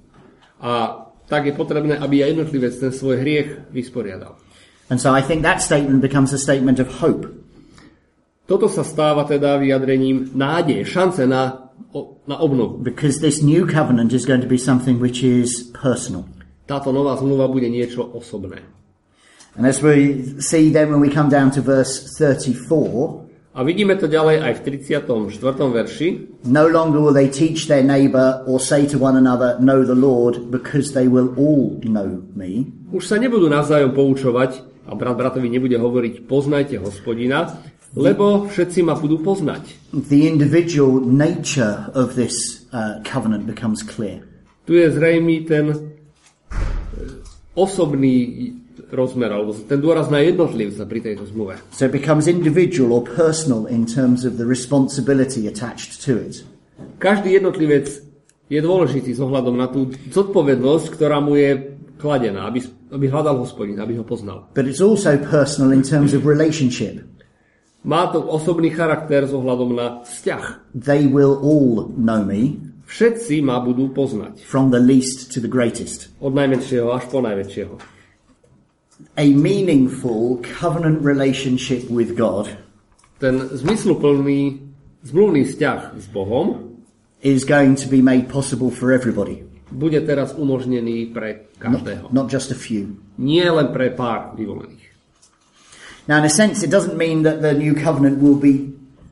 Speaker 2: A tak je potrebné, aby aj jednotlivec ten svoj hriech vysporiadal.
Speaker 1: And so I think that statement becomes a statement of hope.
Speaker 2: Toto sa stáva teda vyjadrením nádeje, šance na, na obnovu.
Speaker 1: Because this new covenant is going to be something which is personal.
Speaker 2: Táto nová zmluva bude niečo osobné.
Speaker 1: And as we see then when we come down to verse thirty-four,
Speaker 2: a vidíme to ďalej aj v tridsiatom štvrtom verši.
Speaker 1: No longer will they teach their neighbor or say to one another, know the Lord, because they will all know me.
Speaker 2: Už sa nebudú navzájom poučovať a brat bratovi nebude hovoriť poznajte Hospodina, lebo všetci ma budú poznať.
Speaker 1: The individual nature of this uh, covenant becomes clear.
Speaker 2: Tu je zrejmý ten osobný rozmer, alebo ten dôraz na jednotlivca pri tejto zmluve.
Speaker 1: So it becomes individual or personal in terms of the responsibility attached to it.
Speaker 2: Každý jednotlivec je dôležitý s ohľadom na tú zodpovednosť, ktorá mu je kladená, aby, aby hľadal Hospodina, aby ho poznal.
Speaker 1: But it's also personal in terms of relationship.
Speaker 2: Má to osobný charakter s ohľadom na vzťah.
Speaker 1: They will all know me.
Speaker 2: Všetci ma budú poznať.
Speaker 1: From the least to the greatest.
Speaker 2: Od najmenšieho až po najväčšieho.
Speaker 1: A meaningful covenant relationship with God
Speaker 2: ten zmysluplný zmluvný vzťah s Bohom
Speaker 1: is going to be made possible for everybody.
Speaker 2: Bude teraz umožnený pre každého.
Speaker 1: Not, not just a few.
Speaker 2: Nie len pre pár vyvolených.
Speaker 1: Now in a sense it doesn't mean that the new covenant will be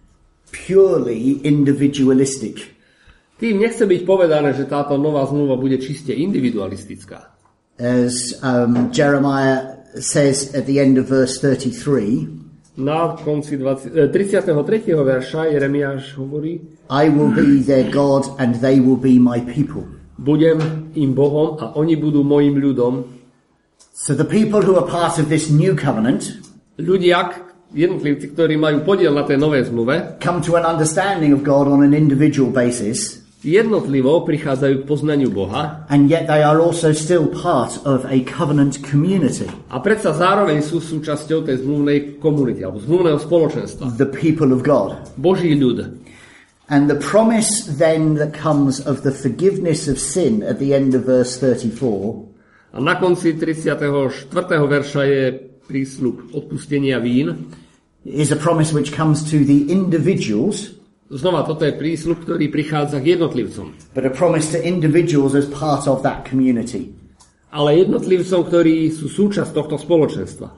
Speaker 1: purely individualistic.
Speaker 2: Tým nechce byť povedané, že táto nová zmluva bude čiste individualistická.
Speaker 1: As um, Jeremiah says at the end of verse thirty-three,
Speaker 2: na konci tridsiateho tretieho verša Jeremiáš hovorí:
Speaker 1: I will be their God and they will be my people.
Speaker 2: Budem im Bohom a oni budú mojim ľudom.
Speaker 1: So the people who are part of this new covenant,
Speaker 2: ľudia, jednotlivci, ktorí majú podiel na tej novej zmluve,
Speaker 1: come to an understanding of God on an individual basis.
Speaker 2: Jednotlivo prichádzajú k poznaniu Boha.
Speaker 1: And yet they are also still part of a covenant community.
Speaker 2: A predsa zároveň sú súčasťou tej zmluvnej komunity, alebo zmluvného spoločenstva.
Speaker 1: The people of God.
Speaker 2: Boží ľud.
Speaker 1: And the promise then that comes of the forgiveness of sin at the end of verse thirty-four.
Speaker 2: A na konci tridsiateho štvrtého verša je prísľub odpustenia vín.
Speaker 1: Is a promise which comes to the individuals.
Speaker 2: Znova, toto je prísľub, ktorý prichádza k jednotlivcom.
Speaker 1: But a promise to individuals as part of that community.
Speaker 2: Ale jednotlivcom, ktorí sú súčasť tohto spoločenstva.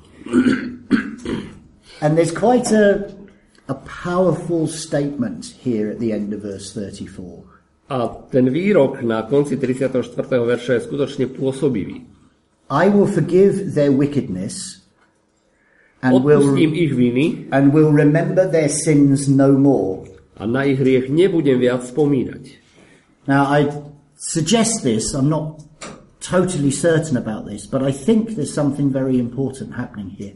Speaker 1: And there's quite a, a powerful statement here at the end of verse thirty-four.
Speaker 2: A ten výrok na konci tridsiateho štvrtého verša je skutočne pôsobivý.
Speaker 1: I will forgive their wickedness and will,
Speaker 2: odpustím ich viny
Speaker 1: and will remember their sins no more.
Speaker 2: a na ich hriech nebudem viac spomínať.
Speaker 1: Now, I suggest this, I'm not totally certain about this, but I think there's something very important happening here.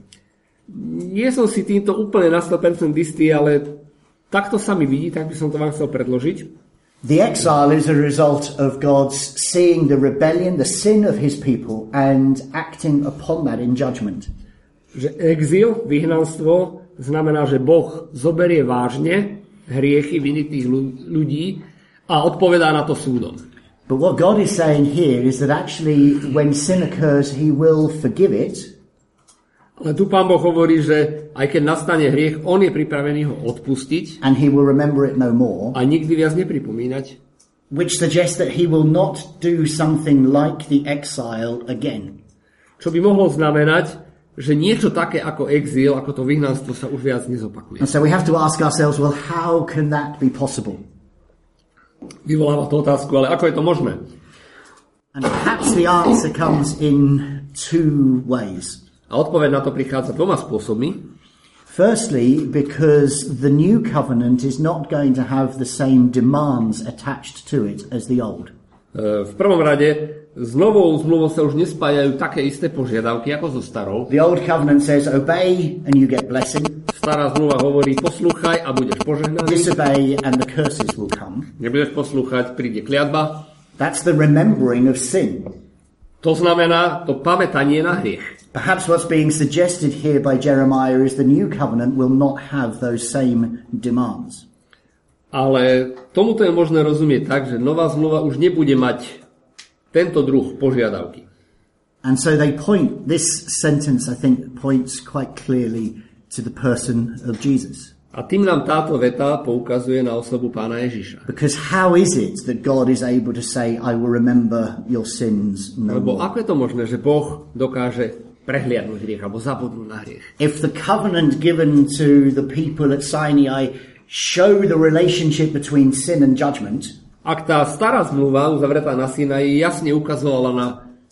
Speaker 2: Nie som si týmto úplne na sto percent istý, ale takto sa mi vidí, tak by som to vám chcel predložiť.
Speaker 1: The exile is a result of God's seeing the rebellion, the sin of his people, and acting upon that in judgment.
Speaker 2: Že exil, vyhnanstvo, znamená, že Boh zoberie vážne hriechy viny tých ľudí a odpovedá na to súdom.
Speaker 1: But what God is saying here is that actually when sin occurs, he will forgive it.
Speaker 2: Ale tu Pán Boh hovorí, že aj keď nastane hriech, on je pripravený ho odpustiť
Speaker 1: And he will remember it no more.
Speaker 2: a nikdy viac nepripomínať.
Speaker 1: Which suggests that he will not do something like the exile again.
Speaker 2: Čo by mohlo znamenať, že niečo také ako exil, ako to vyhnanstvo sa už viac nezopakuje.
Speaker 1: And so we have to ask ourselves, well, how can that be possible?
Speaker 2: Vyvoláva to otázku, ale ako je to možné?
Speaker 1: And perhaps the answer comes in two ways.
Speaker 2: A odpoveď na to prichádza dvoma spôsobmi.
Speaker 1: Firstly, because the new covenant is not going to have the same demands attached to it as the old.
Speaker 2: V prvom rade s novou zmluvou sa už nespájajú také isté požiadavky ako so starou.
Speaker 1: The old covenant says obey and you get blessing.
Speaker 2: Stará zmluva hovorí poslúchaj a budeš požehnaný.
Speaker 1: Disobey and the curses will come.
Speaker 2: Nebudeš poslúchať, príde kliatba.
Speaker 1: That's the remembering of sin.
Speaker 2: To znamená to pamätanie na hriech.
Speaker 1: Perhaps what's being suggested here by Jeremiah is the new covenant will not have those same demands.
Speaker 2: Ale tomuto je možné rozumieť tak, že nová zmluva už nebude mať tento druh požiadavky.
Speaker 1: And so they point, this sentence I think points quite clearly to the person of Jesus.
Speaker 2: A tým nám táto veta poukazuje na osobu Pána Ježiša.
Speaker 1: Because how is it that God is able to say, I will remember your sins no
Speaker 2: Lebo
Speaker 1: more?
Speaker 2: ako je to možné, že Boh dokáže prehliadnúť hriech alebo zabudnúť na hriech?
Speaker 1: If the covenant given to the people at Sinai show the relationship between sin and judgment,
Speaker 2: Ak tá stará zmluva uzavretá na Sinaji jasne ukazovala na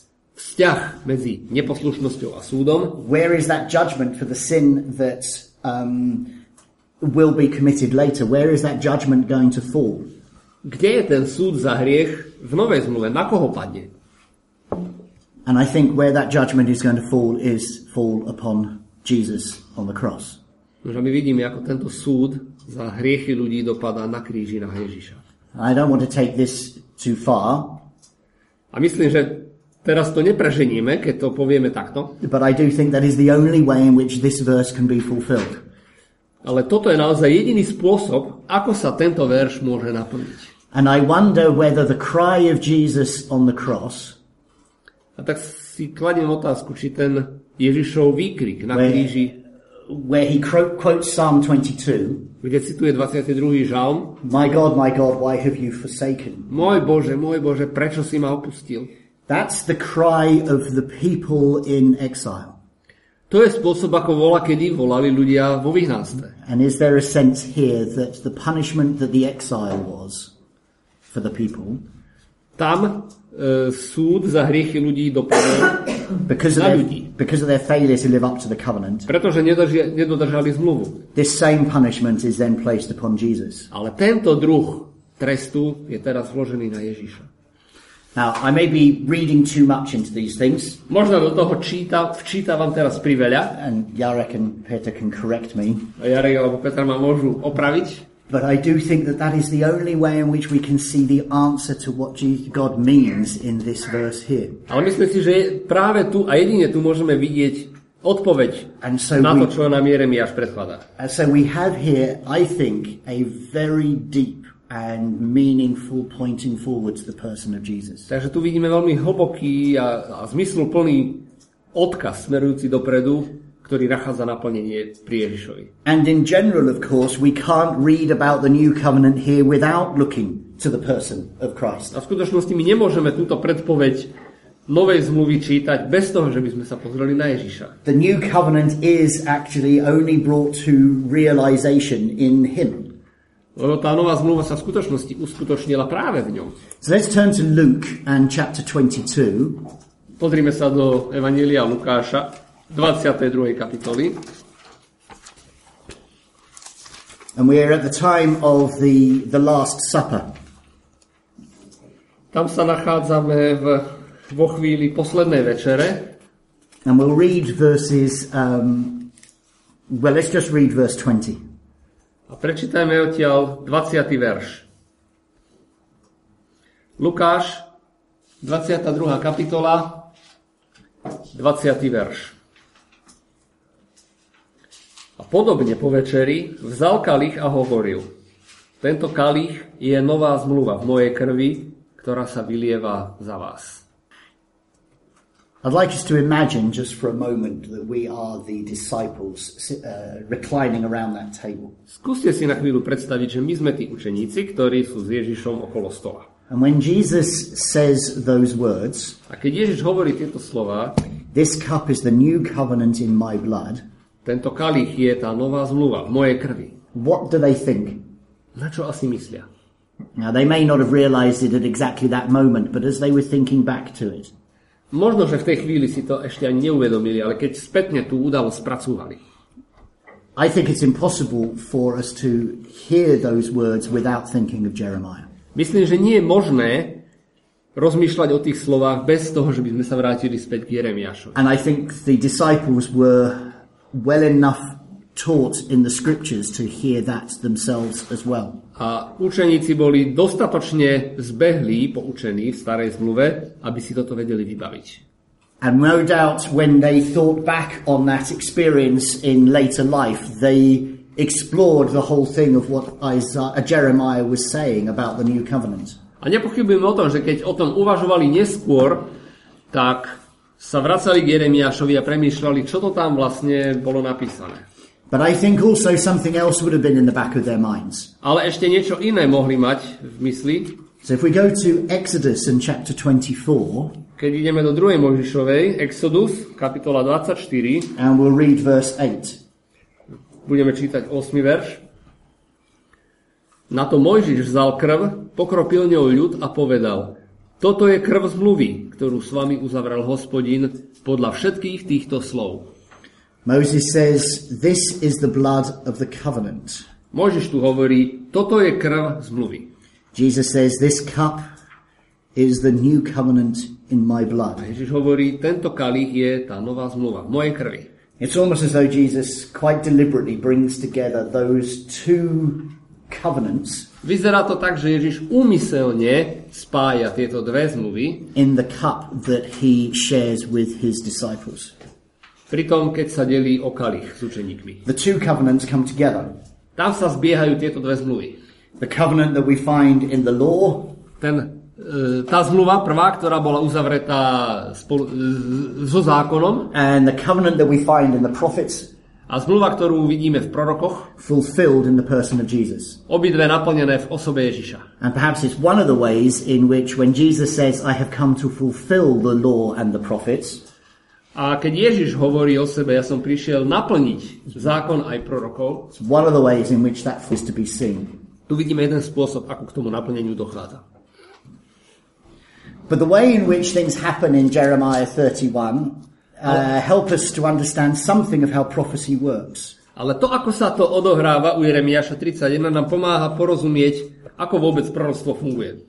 Speaker 2: vzťah medzi neposlušnosťou a súdom,
Speaker 1: where is that judgment for the sin that um, will be committed later? Where is that judgment going to fall?
Speaker 2: kde je ten súd za hriech v novej zmluve? Na koho padne?
Speaker 1: And I think where that judgment is going to fall is fall upon Jesus on the cross.
Speaker 2: Že my vidíme, ako tento súd za hriechy ľudí dopadá na kríži na Ježiša.
Speaker 1: I don't want to take this too far,
Speaker 2: A myslím, že teraz to nepreženieme, keď to povieme takto,
Speaker 1: but I do think that is the only way in which this verse can be fulfilled.
Speaker 2: ale toto je naozaj jediný spôsob, ako sa tento verš môže naplniť.
Speaker 1: And I wonder whether the cry of Jesus on the cross,
Speaker 2: A tak si kladiem otázku, či ten Ježišov výkrik na
Speaker 1: Where-
Speaker 2: kríži,
Speaker 1: where he quote, quotes Psalm twenty-two,
Speaker 2: kde cituje dvadsiaty druhý žalm,
Speaker 1: My God, my God, why have you forsaken?
Speaker 2: môj Bože, môj Bože, prečo si ma opustil?
Speaker 1: That's the cry of the people in exile.
Speaker 2: To je spôsob, ako vola, kedy volali ľudia vo vyhnanstve.
Speaker 1: And is there a sense here that the punishment that the exile was for the people,
Speaker 2: Tam e, súd za hriechy ľudí dopadol,
Speaker 1: because of,
Speaker 2: Na
Speaker 1: their,
Speaker 2: ľudí.
Speaker 1: because of their failure to live up to the covenant,
Speaker 2: pretože nedržia, nedodržali zmluvu.
Speaker 1: this same punishment is then placed upon Jesus.
Speaker 2: Ale tento druh trestu je teraz vložený na Ježiša.
Speaker 1: Now, I may be reading too much into these things,
Speaker 2: Možno do toho číta, včítavam teraz priveľa,
Speaker 1: and Jarek and Peter can correct me,
Speaker 2: a Jarek alebo Petra ma môžu opraviť,
Speaker 1: but I do think that that is the only way in which we can see the answer to what Je- God means in this verse here.
Speaker 2: ale myslím si, že práve tu a jedine tu môžeme vidieť odpoveď
Speaker 1: And so
Speaker 2: na to,
Speaker 1: we,
Speaker 2: čo nám Jeremiáš predkladá.
Speaker 1: and so we have here, I think, a very deep and meaningful pointing forward to the person of Jesus.
Speaker 2: Takže tu vidíme veľmi hlboký a, a zmysluplný odkaz smerujúci dopredu, ktorý nachádza naplnenie pri Ježišovi.
Speaker 1: And in general, of course, we can't read about the new covenant here without looking to the person of Christ.
Speaker 2: A v skutočnosti my nemôžeme túto predpoveď novej zmluvy čítať bez toho, že by sme sa pozreli na Ježiša.
Speaker 1: The new covenant is actually only brought to realization in him.
Speaker 2: Lebo tá nová zmluva sa v skutočnosti uskutočnila práve v ňom.
Speaker 1: So let's turn to Luke and chapter twenty-two.
Speaker 2: Pozrime sa do Evanjelia Lukáša, dvadsiatej druhej kapitoly.
Speaker 1: And we are at the time of the, the Last Supper.
Speaker 2: Tam sa nachádzame v, vo chvíli poslednej večere.
Speaker 1: And we'll read verses, um, well, let's just read verse twenty.
Speaker 2: A prečítajme odtiaľ dvadsiaty verš. Lukáš, dvadsiata druhá kapitola, dvadsiaty verš. A podobne po večeri vzal kalich a hovoril: Tento kalich je nová zmluva v mojej krvi, ktorá sa vylieva za vás.
Speaker 1: I'd like us to imagine just for a moment that we are the disciples uh, reclining around that table.
Speaker 2: Skúste si na chvíľu predstaviť, že my sme tí učeníci, ktorí sú s Ježišom okolo stola.
Speaker 1: And when Jesus says those words,
Speaker 2: a keď Ježiš hovorí tieto slová,
Speaker 1: this cup is the new covenant in my blood,
Speaker 2: tento kalich je tá nová zmluva v mojej krvi.
Speaker 1: What do they think?
Speaker 2: Na čo asi myslia?
Speaker 1: Now they may not have realized it at exactly that moment, but as they were thinking back to it,
Speaker 2: možno, že v tej chvíli si to ešte ani neuvedomili, ale keď spätne tú udalosť spracúvali.
Speaker 1: I think it's impossible for us to hear those words without thinking of Jeremiah.
Speaker 2: Myslím, že nie je možné rozmýšľať o tých slovách bez toho, že by sme sa vrátili späť k Jeremiášovi.
Speaker 1: And I think the disciples were well enough taught in the scriptures to hear that themselves as well.
Speaker 2: A učeníci boli dostatočne zbehlí, poučení v starej zmluve, aby si toto vedeli vybaviť.
Speaker 1: And no doubt when they thought back on that experience in later life, they explored the whole thing of what Isaiah, uh, Jeremiah was saying about the new covenant.
Speaker 2: A nepochybujem o tom, že keď o tom uvažovali neskôr, tak sa vracali k Jeremiášovi a premýšľali, čo to tam vlastne bolo napísané.
Speaker 1: But I think also something else would have been in the back of their minds.
Speaker 2: Ale ešte niečo iné mohli mať v mysli.
Speaker 1: So if we go to Exodus in chapter twenty-four,
Speaker 2: keď ideme do druhej Mojžišovej, Exodus, kapitola dvadsaťštyri,
Speaker 1: and we'll read verse eight.
Speaker 2: Budeme čítať ôsmy verš. Na to Mojžiš vzal krv, pokropil ňou ľud a povedal: Toto je krv zmluvy, ktorú s vami uzavrel Hospodin podľa všetkých týchto slov.
Speaker 1: Moses says, this is the blood of the covenant.
Speaker 2: Mojžiš tu hovorí, toto je krv zmluvy.
Speaker 1: Jesus says, this cup is the new covenant in my blood.
Speaker 2: A Ježiš hovorí, tento kalich je tá nová zmluva v mojej krvi.
Speaker 1: It's almost as though Jesus quite deliberately brings together those two covenants.
Speaker 2: Vyzerá to tak, že Ježiš úmyselne spája tieto dve zmluvy
Speaker 1: in the cup that he shares with his disciples.
Speaker 2: Pritom, keď sa delí o kalich s učeníkmi.
Speaker 1: The two covenants come together.
Speaker 2: Tam sa zbiehajú tieto dve zmluvy.
Speaker 1: The covenant that we find in the law,
Speaker 2: ten, tá zmluva prvá, ktorá bola uzavretá spolu, so zákonom,
Speaker 1: and the covenant that we find in the prophets,
Speaker 2: a zmluva, ktorú vidíme v prorokoch,
Speaker 1: fulfilled in the person of Jesus.
Speaker 2: Obidve naplnené v osobe Ježiša.
Speaker 1: And perhaps it's one of the ways in which when Jesus says, I have come to fulfill the law and the prophets,
Speaker 2: a keď Ježiš hovorí o sebe, ja som prišiel naplniť zákon aj prorokov,
Speaker 1: it's one of the ways in which that is to be seen.
Speaker 2: Tu vidíme jeden spôsob, ako k tomu naplneniu dochádza.
Speaker 1: But the way in which things happen in Jeremiah thirty-one uh, help us to understand something of how prophecy works.
Speaker 2: Ale to, ako sa to odohráva u Jeremiáša tridsaťjeden, nám pomáha porozumieť, ako vôbec proroctvo funguje.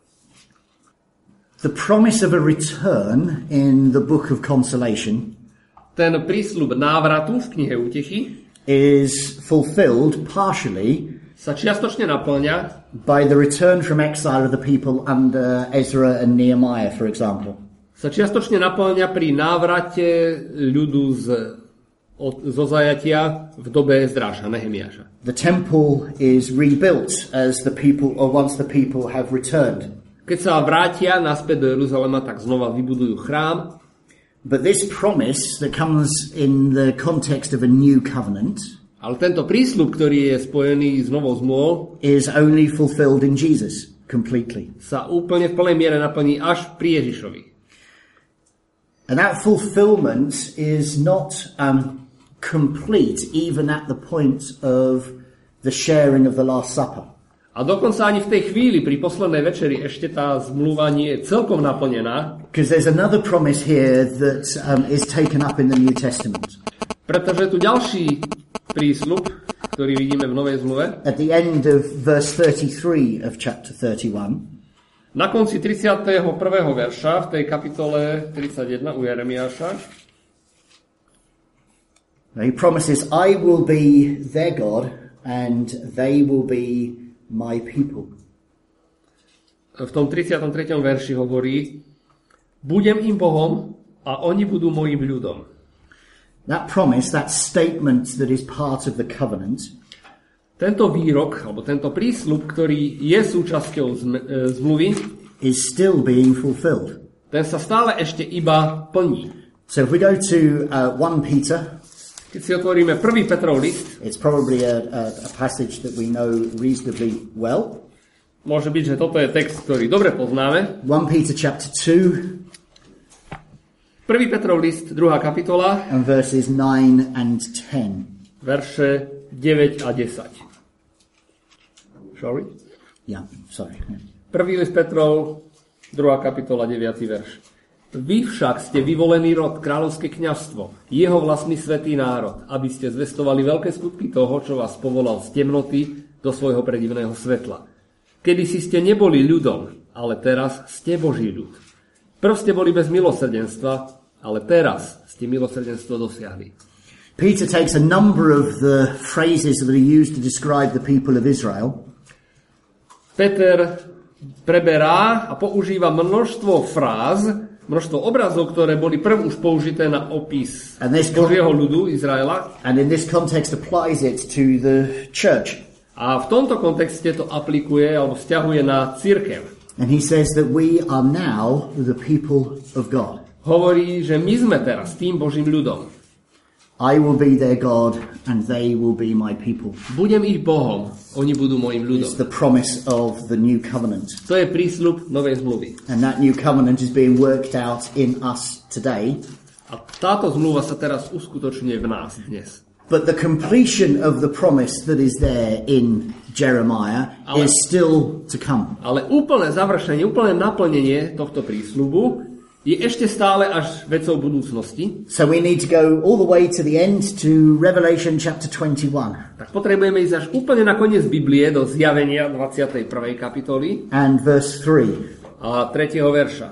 Speaker 1: The promise of a return in the book of consolation,
Speaker 2: ten prísľub návratu v knihe Útechy,
Speaker 1: is fulfilled partially
Speaker 2: sa čiastočne naplňa
Speaker 1: by the return from exile of the people under Ezra and Nehemiah, for example.
Speaker 2: Sa čiastočne naplňa pri návrate ľudu z, od, zo zajatia v dobe Ezdráša, Nehemiáša.
Speaker 1: The temple is rebuilt as the people, or once the people have returned.
Speaker 2: Keď sa vrátia naspäť do Jeruzalema, tak znova vybudujú chrám.
Speaker 1: But this promise that comes in the context of a new covenant,
Speaker 2: ale tento prísľub, ktorý je spojený s novou zmluvou,
Speaker 1: is only fulfilled in Jesus completely.
Speaker 2: Sa úplne v plnej miere naplní až pri Ježišovi.
Speaker 1: And that fulfillment is not um, complete even at the point of the sharing of the Last Supper.
Speaker 2: A dokonca ani v tej chvíli, pri poslednej večeri, ešte tá zmluva nie je celkom naplnená.
Speaker 1: Because there's another promise here that um, is taken up in the New Testament.
Speaker 2: Pretože tu ďalší prísľub, ktorý vidíme v Novej zmluve.
Speaker 1: At the end of verse thirty-three of chapter thirty-one.
Speaker 2: Na konci tridsiateho prvého verša v tej kapitole tridsaťjeden u Jeremiáša.
Speaker 1: He promises, I will be their God and they will be my people.
Speaker 2: V tom tridsiatom treťom verši hovorí, budem im Bohom a oni budú mojim ľudom.
Speaker 1: That promise, that statement that is part of the covenant,
Speaker 2: tento výrok, alebo tento prísľub, ktorý je súčasťou zmluvy,
Speaker 1: is still being fulfilled.
Speaker 2: Ten sa stále ešte iba plní.
Speaker 1: So if we go to uh, First Peter,
Speaker 2: keď si otvoríme prvý Petrov list,
Speaker 1: it's probably a, a, a passage that we know reasonably well.
Speaker 2: Môže byť, že toto je text, ktorý dobre poznáme.
Speaker 1: First Peter chapter two.
Speaker 2: Prvý Petrov list, druhá kapitola.
Speaker 1: And verses nine and ten.
Speaker 2: Verše deväť a desať. Sorry?
Speaker 1: Yeah, sorry.
Speaker 2: Prvý list Petrov, druhá kapitola, deviaty verš. Vy však ste vyvolený rod, kráľovské kňazstvo, jeho vlastný svätý národ, aby ste zvestovali veľké skutky toho, čo vás povolal z temnoty do svojho predivného svetla. Kedysi ste neboli ľudom, ale teraz ste Boží ľud. Prv ste boli bez milosrdenstva, ale teraz ste milosrdenstvo dosiahli.
Speaker 1: Peter takes a number of the phrases that are used to describe the people of Israel.
Speaker 2: Peter preberá a používa množstvo fráz, množstvo obrazov, ktoré boli prv už použité na opis Božieho ľudu Izraela.
Speaker 1: And in this context applies it to the church.
Speaker 2: A v tomto kontexte to aplikuje alebo vzťahuje na cirkev.
Speaker 1: And he says that we are now the people of God.
Speaker 2: Hovorí, že my sme teraz tým Božím ľudom.
Speaker 1: I will be their God and they will be my people.
Speaker 2: Budem ich Bohom, oni budú mojim ľudom.
Speaker 1: It's the promise of the new covenant.
Speaker 2: To je prísľub novej zmluvy.
Speaker 1: And that new covenant is being worked out in us today.
Speaker 2: A táto zmluva sa teraz uskutočňuje v nás dnes.
Speaker 1: But the completion of the promise that is there in Jeremiah ale, is still to come.
Speaker 2: Ale úplné završenie, úplné naplnenie tohto prísľubu je ešte stále až vecou budúcnosti.
Speaker 1: So we need to go all the way to the end to Revelation chapter twenty-one.
Speaker 2: Tak potrebujeme ísť až úplne na koniec Biblie do Zjavenia dvadsiatej prvej kapitoly.
Speaker 1: And verse three.
Speaker 2: A tretieho verša.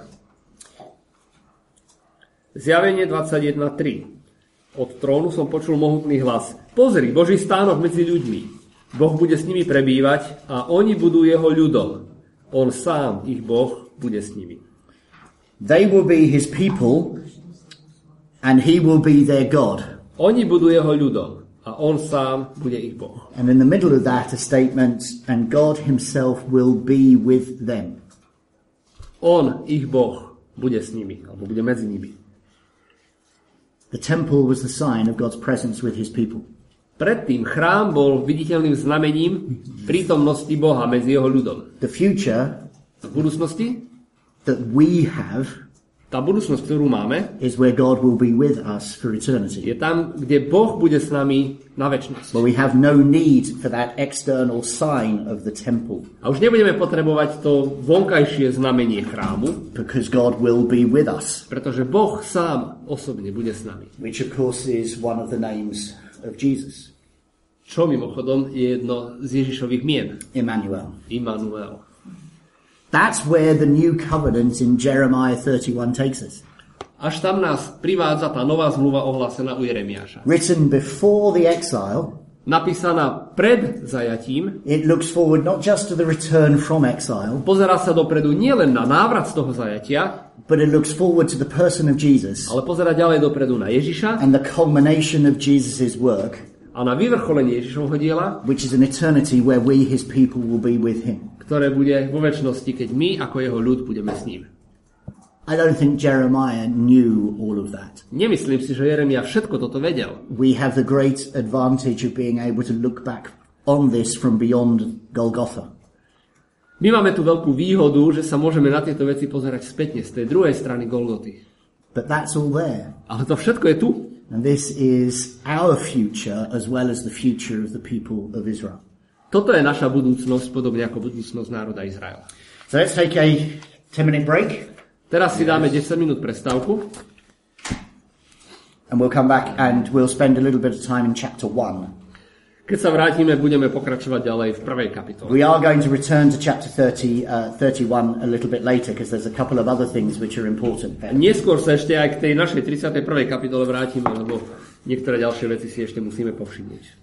Speaker 2: Zjavenie dvadsaťjeden tri. Od trónu som počul mohutný hlas. Pozri, Boží stánok medzi ľuďmi. Boh bude s nimi prebývať a oni budú jeho ľudom. On sám, ich Boh, bude s nimi.
Speaker 1: They will be his people and he will be their God.
Speaker 2: Oni budú jeho ľudom a on sám bude ich Boh.
Speaker 1: And in the middle of that a statement, and God himself will be with them.
Speaker 2: On, ich Boh, bude s nimi, alebo bude medzi nimi.
Speaker 1: The temple was the sign of God's presence with his people.
Speaker 2: Predtým chrám bol viditeľným znamením prítomnosti Boha medzi jeho ľudom.
Speaker 1: The future
Speaker 2: v budúcnosti
Speaker 1: that we have,
Speaker 2: tá budúcnosť, ktorú máme,
Speaker 1: is where God will be with us for eternity.
Speaker 2: Je tam, kde Boh bude s nami na večnosť.
Speaker 1: But we have no need for that external sign of the temple.
Speaker 2: A už nebudeme potrebovať to vonkajšie znamenie chrámu,
Speaker 1: because God will be with us.
Speaker 2: Pretože Boh sám osobne bude s nami.
Speaker 1: Which of course is one of the names of Jesus.
Speaker 2: Čo mimochodom je jedno z Ježišových mien.
Speaker 1: Emmanuel.
Speaker 2: Immanuel.
Speaker 1: That's where the new covenant in Jeremiah thirty-one takes us.
Speaker 2: Až tam nás privádza tá nová zmluva ohlásená u Jeremiáša.
Speaker 1: Written before the exile,
Speaker 2: napísaná pred zajatím,
Speaker 1: it looks forward not just to the return from exile,
Speaker 2: pozerá sa dopredu nielen na návrat z toho zajatia,
Speaker 1: but it looks forward to the person of Jesus,
Speaker 2: ale pozerá ďalej dopredu na Ježiša
Speaker 1: and the culmination of Jesus' work,
Speaker 2: a na vyvrcholenie Ježišovho diela,
Speaker 1: which is an eternity where we, his people, will be with him.
Speaker 2: Ktoré bude vo večnosti, keď my ako jeho ľud budeme s ním.
Speaker 1: I don't think Jeremiah knew all of that.
Speaker 2: Nemyslím si, že Jeremia všetko toto vedel.
Speaker 1: We have the great advantage of being able to look back on this from beyond Golgotha.
Speaker 2: My máme tu veľkú výhodu, že sa môžeme na tieto veci pozerať spätne z tej druhej strany Golgoty.
Speaker 1: But that's all there.
Speaker 2: Ale to všetko je tu.
Speaker 1: And this is our future as well as the future of the people of Israel.
Speaker 2: Toto je naša budúcnosť, podobne ako budúcnosť národa Izraela.
Speaker 1: So let's take a ten minute break.
Speaker 2: Teraz si dáme desať minút prestávku.
Speaker 1: And we'll come back and we'll spend a little bit of time in chapter one.
Speaker 2: Keď sa vrátime, budeme pokračovať ďalej v prvej kapitole.
Speaker 1: We are going to return to chapter thirty, uh, thirty-one a little bit later because there's a couple of other things which are important.
Speaker 2: Neskôr sa ešte aj k tej našej tridsiatej prvej kapitole vrátime, lebo niektoré ďalšie veci si ešte musíme povšimnúť.